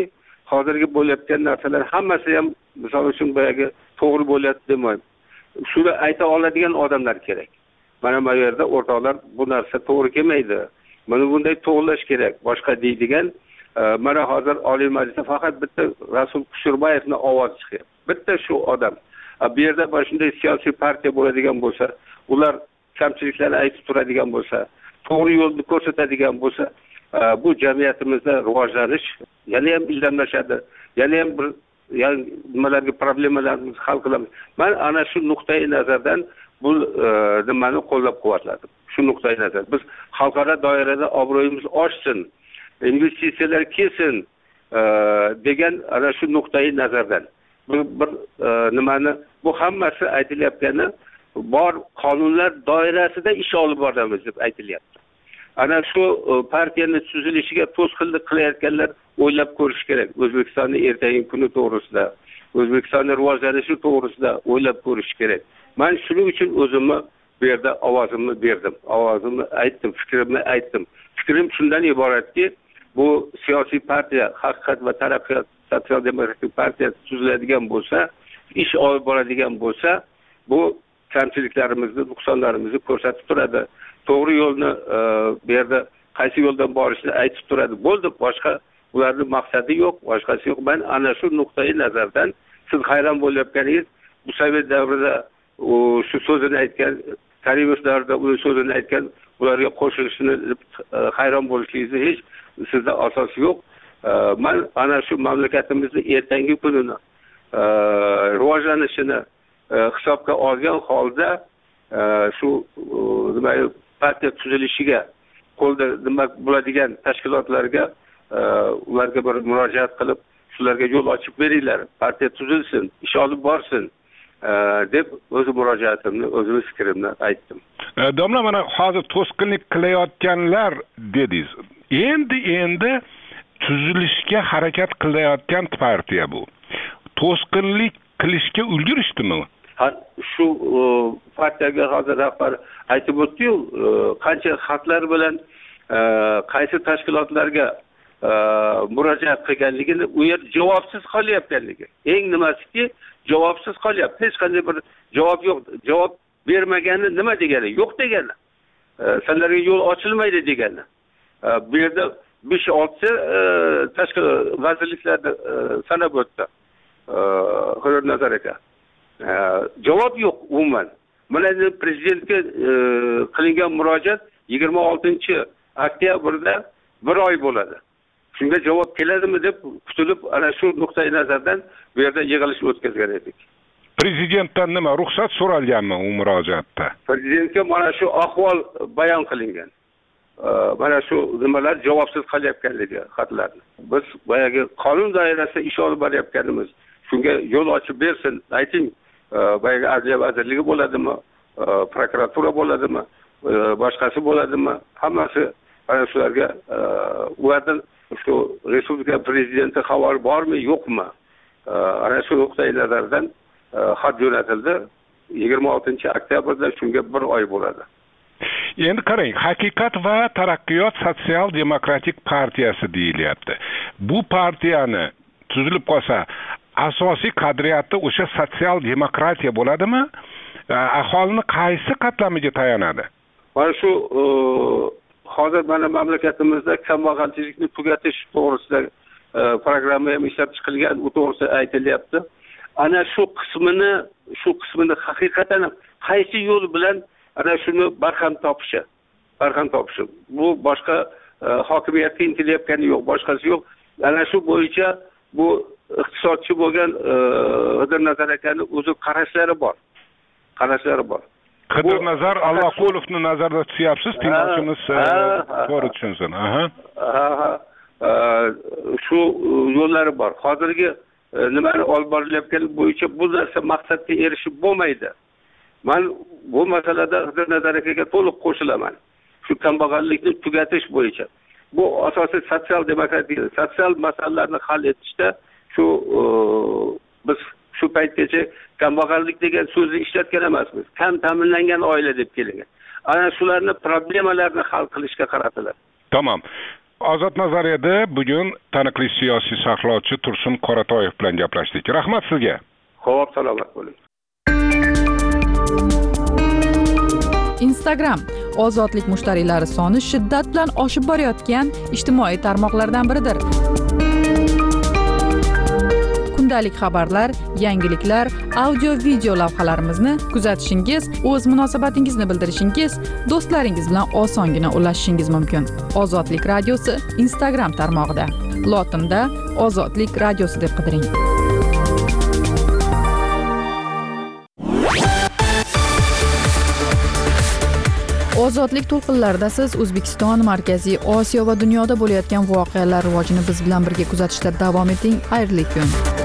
hozirgi bo'layotgan narsalar hammasi ham misol uchun boyagi to'g'ri bo'lyapti demayman. Shuni ayta oladigan odamlar kerak. Mana bu yerda o'rtoqlar bu narsa to'g'ri kelmaydi. Mana bunday to'g'rilash kerak. Boshqa deydigan mana hozir Oliy Majlisda faqat bitta Rasul Kusherbayevning ovozi chiqyapti. Bitta shu odam. Bu yerda mana shunday siyosiy partiya bo'ladigan bo'lsa, ular kamchiliklarni aytib turadigan bo'lsa, to'g'ri yo'lni ko'rsatadigan bo'lsa, bu jamiyatimizda rivojlanish yana ham illamlashadi. Yana ham bir nimalarga problemalarni hal qilamiz. Men ana shu nuqtai nazardan bu nimani qo'llab-quvvatladim. Shu nuqtai nazar. Biz xalqaro doirada obro'yimiz oshsin, investitsiyalar kelsin degan ana shu nuqtai nazardan. Bir nimani bu hammasi aytilayotgani bor qonunlar doirasida ish olib boramiz deb aytilyapti. Ana shu partiyani tuzilishiga to'sqinlik qilayotganlar o'ylab ko'rish kerak. O'zbekistonning ertangi kuni to'g'risida, O'zbekistonning rivojlanishi to'g'risida o'ylab ko'rish kerak. Men shuning uchun o'zimni bu yerda ovozimni berdim. Ovozimni aytdim, fikrimni aytdim. Fikrim shundan iboratki, bu siyosiy partiya, Haqiqat va taraqqiyot sotsial demokratik partiya tuziladigan bo'lsa, ish olib boradigan bo'lsa, bu kamchiliklarimizni, nuqsonlarimizni ko'rsatib turadi. To'g'ri yo'lni bu yerda qaysi yo'ldan borishni aytib turadi. Bo'ldi, boshqa ularning maqsadi yo'q, boshqasi yo'q. Men ana shu nuqtai nazardan siz hayron bo'layotganingiz, bu Sovet davrida shu so'zini aytgan, Karimov davrida uning so'zini aytgan, ularga qo'shilishini hayron bo'lishingizni hech sizda asosi yo'q. Men ana shu mamlakatimizning ertangi kunini rivojlanishini hisobga olgan holda shu nima partiya tuzilishiga qo'lda nima bo'ladigan tashkilotlarga ularga bir murojaat qilib, shularga yo'l ochib beringlar, partiya tuzilsin, ish olib borsin deb o'z murojaatimni, o'zim fikrimni aytdim. Domla, mana hozir to'sqinlik qilayotganlar dedingiz. Endi tuzilishga harakat qilayotgan partiya bu. To'sqinlik qilishga ulgurishdimi? Shu partiyaga hozir rahbar aytib o'tdi-yu, qancha xatlar bilan qaysi tashkilotlarga murojaat qilganligini, u yer javobsiz qolyapganligi. Eng nimasiki, javobsiz qolyapti. Hech qanday bir javob yo'q. Javob bermagani nima degani? Yo'q degani. Sizlarga yo'l ochilmaydi degani. Bu yerda 5-6 tashkilot vazirliklarda sanab o'tdi. Hurmat nazar aka. Javob yo'q umuman. Mana prezidentga qilingan murojaat 26-oktyabrda 1 oy bo'ladi. Shunga javob keladimi deb kutilib, ana shu nuqtai nazardan bu yerda yig'ilish o'tkazgan edik. Prezidentdan nima ruxsat so'ralganmi u murojaatda? Prezidentga mana shu ahvol bayon qilingan. Mana shu nimalar javobsiz qolayotganligi xatlarni. Biz boyagi qonun doirasida ish olib boryapganimiz, shunga yo'l ochib bersin, ayting. Boyagi Adliya vazirligi bo'ladimi, prokuratura bo'ladimi, boshqasi bo'ladimi, hammasi ana shularga ulardan shu respublika prezidenti xabar bormi, yo'qmi? Ana shu nuqtai nazardan xat jo'natildi. 26-oktyabrda shunga 1 oy bo'ladi. Endi qarang, Haqiqat va taraqqiyot sotsial demokratik partiyasi deyilyapti. Bu partiyani tuzilib qolsa, asosiy qadriyati o'sha sotsial demokratiya bo'ladimi? Aholini qaysi qatlamiga tayanadi? Mana shu hozir mana mamlakatimizda kambag'alchilikni tugatish to'g'risida programma ham ishlab chiqilgan, u to'g'risida aytilyapti. Ana shu qismini haqiqatan qaysi yo'l bilan ana shuni barham topishi. Bu boshqa hokimiyatga intilayotgani yo'q, boshqasi yo'q. Ana shu bo'yicha bu iqtisodchi bo'lgan Qidirnazar akaning o'zi qarashlari bor. Qidirnazar Alloqulovni nazarda tutyapsiz, tinglovchimiz to'g'ri tushunsin. Shu yo'llari bor. Hozirgi nimani olib borilayotgani bo'yicha bu narsa maqsadga erishib bo'lmaydi. Men bu masalada Qidirnazar akaga to'liq qo'shilaman. Shu kambag'allikni tugatish bo'yicha. Bu asosiy sotsial demokratiya, sotsial masalalarni hal etishda shu biz shu paytgacha kambag'allik degan so'zni ishlatgan emasmiz. Kam ta'minlangan oila deb kelingan. Ana shularni problemalarini hal qilishga qaratiladi. Tamam. Ozod nazariyada bugun taniqli siyosiy sharhlovchi Tursun Qoratoyev bilan gaplashdik. Rahmat sizga. Xo'p, salomat bo'ling. Instagram ozodlik mushtariylari soni shiddat bilan oshib borayotgan ijtimoiy tarmoqlardan biridir. Kundalik xabarlar, yangiliklar, audio-video lavhalarimizni kuzatishingiz, o'z munosabatingizni bildirishingiz, do'stlaringiz bilan osongina ulashishingiz mumkin. Ozodlik radiosi Instagram tarmog'ida. Lotinda Ozodlik radiosi deb qidiring. Ozodlik to'lqinlarida siz O'zbekiston, Markaziy Osiyo va dunyoda bo'layotgan voqealar rivojini biz bilan birga kuzatishda davom eting. Xayrli kun.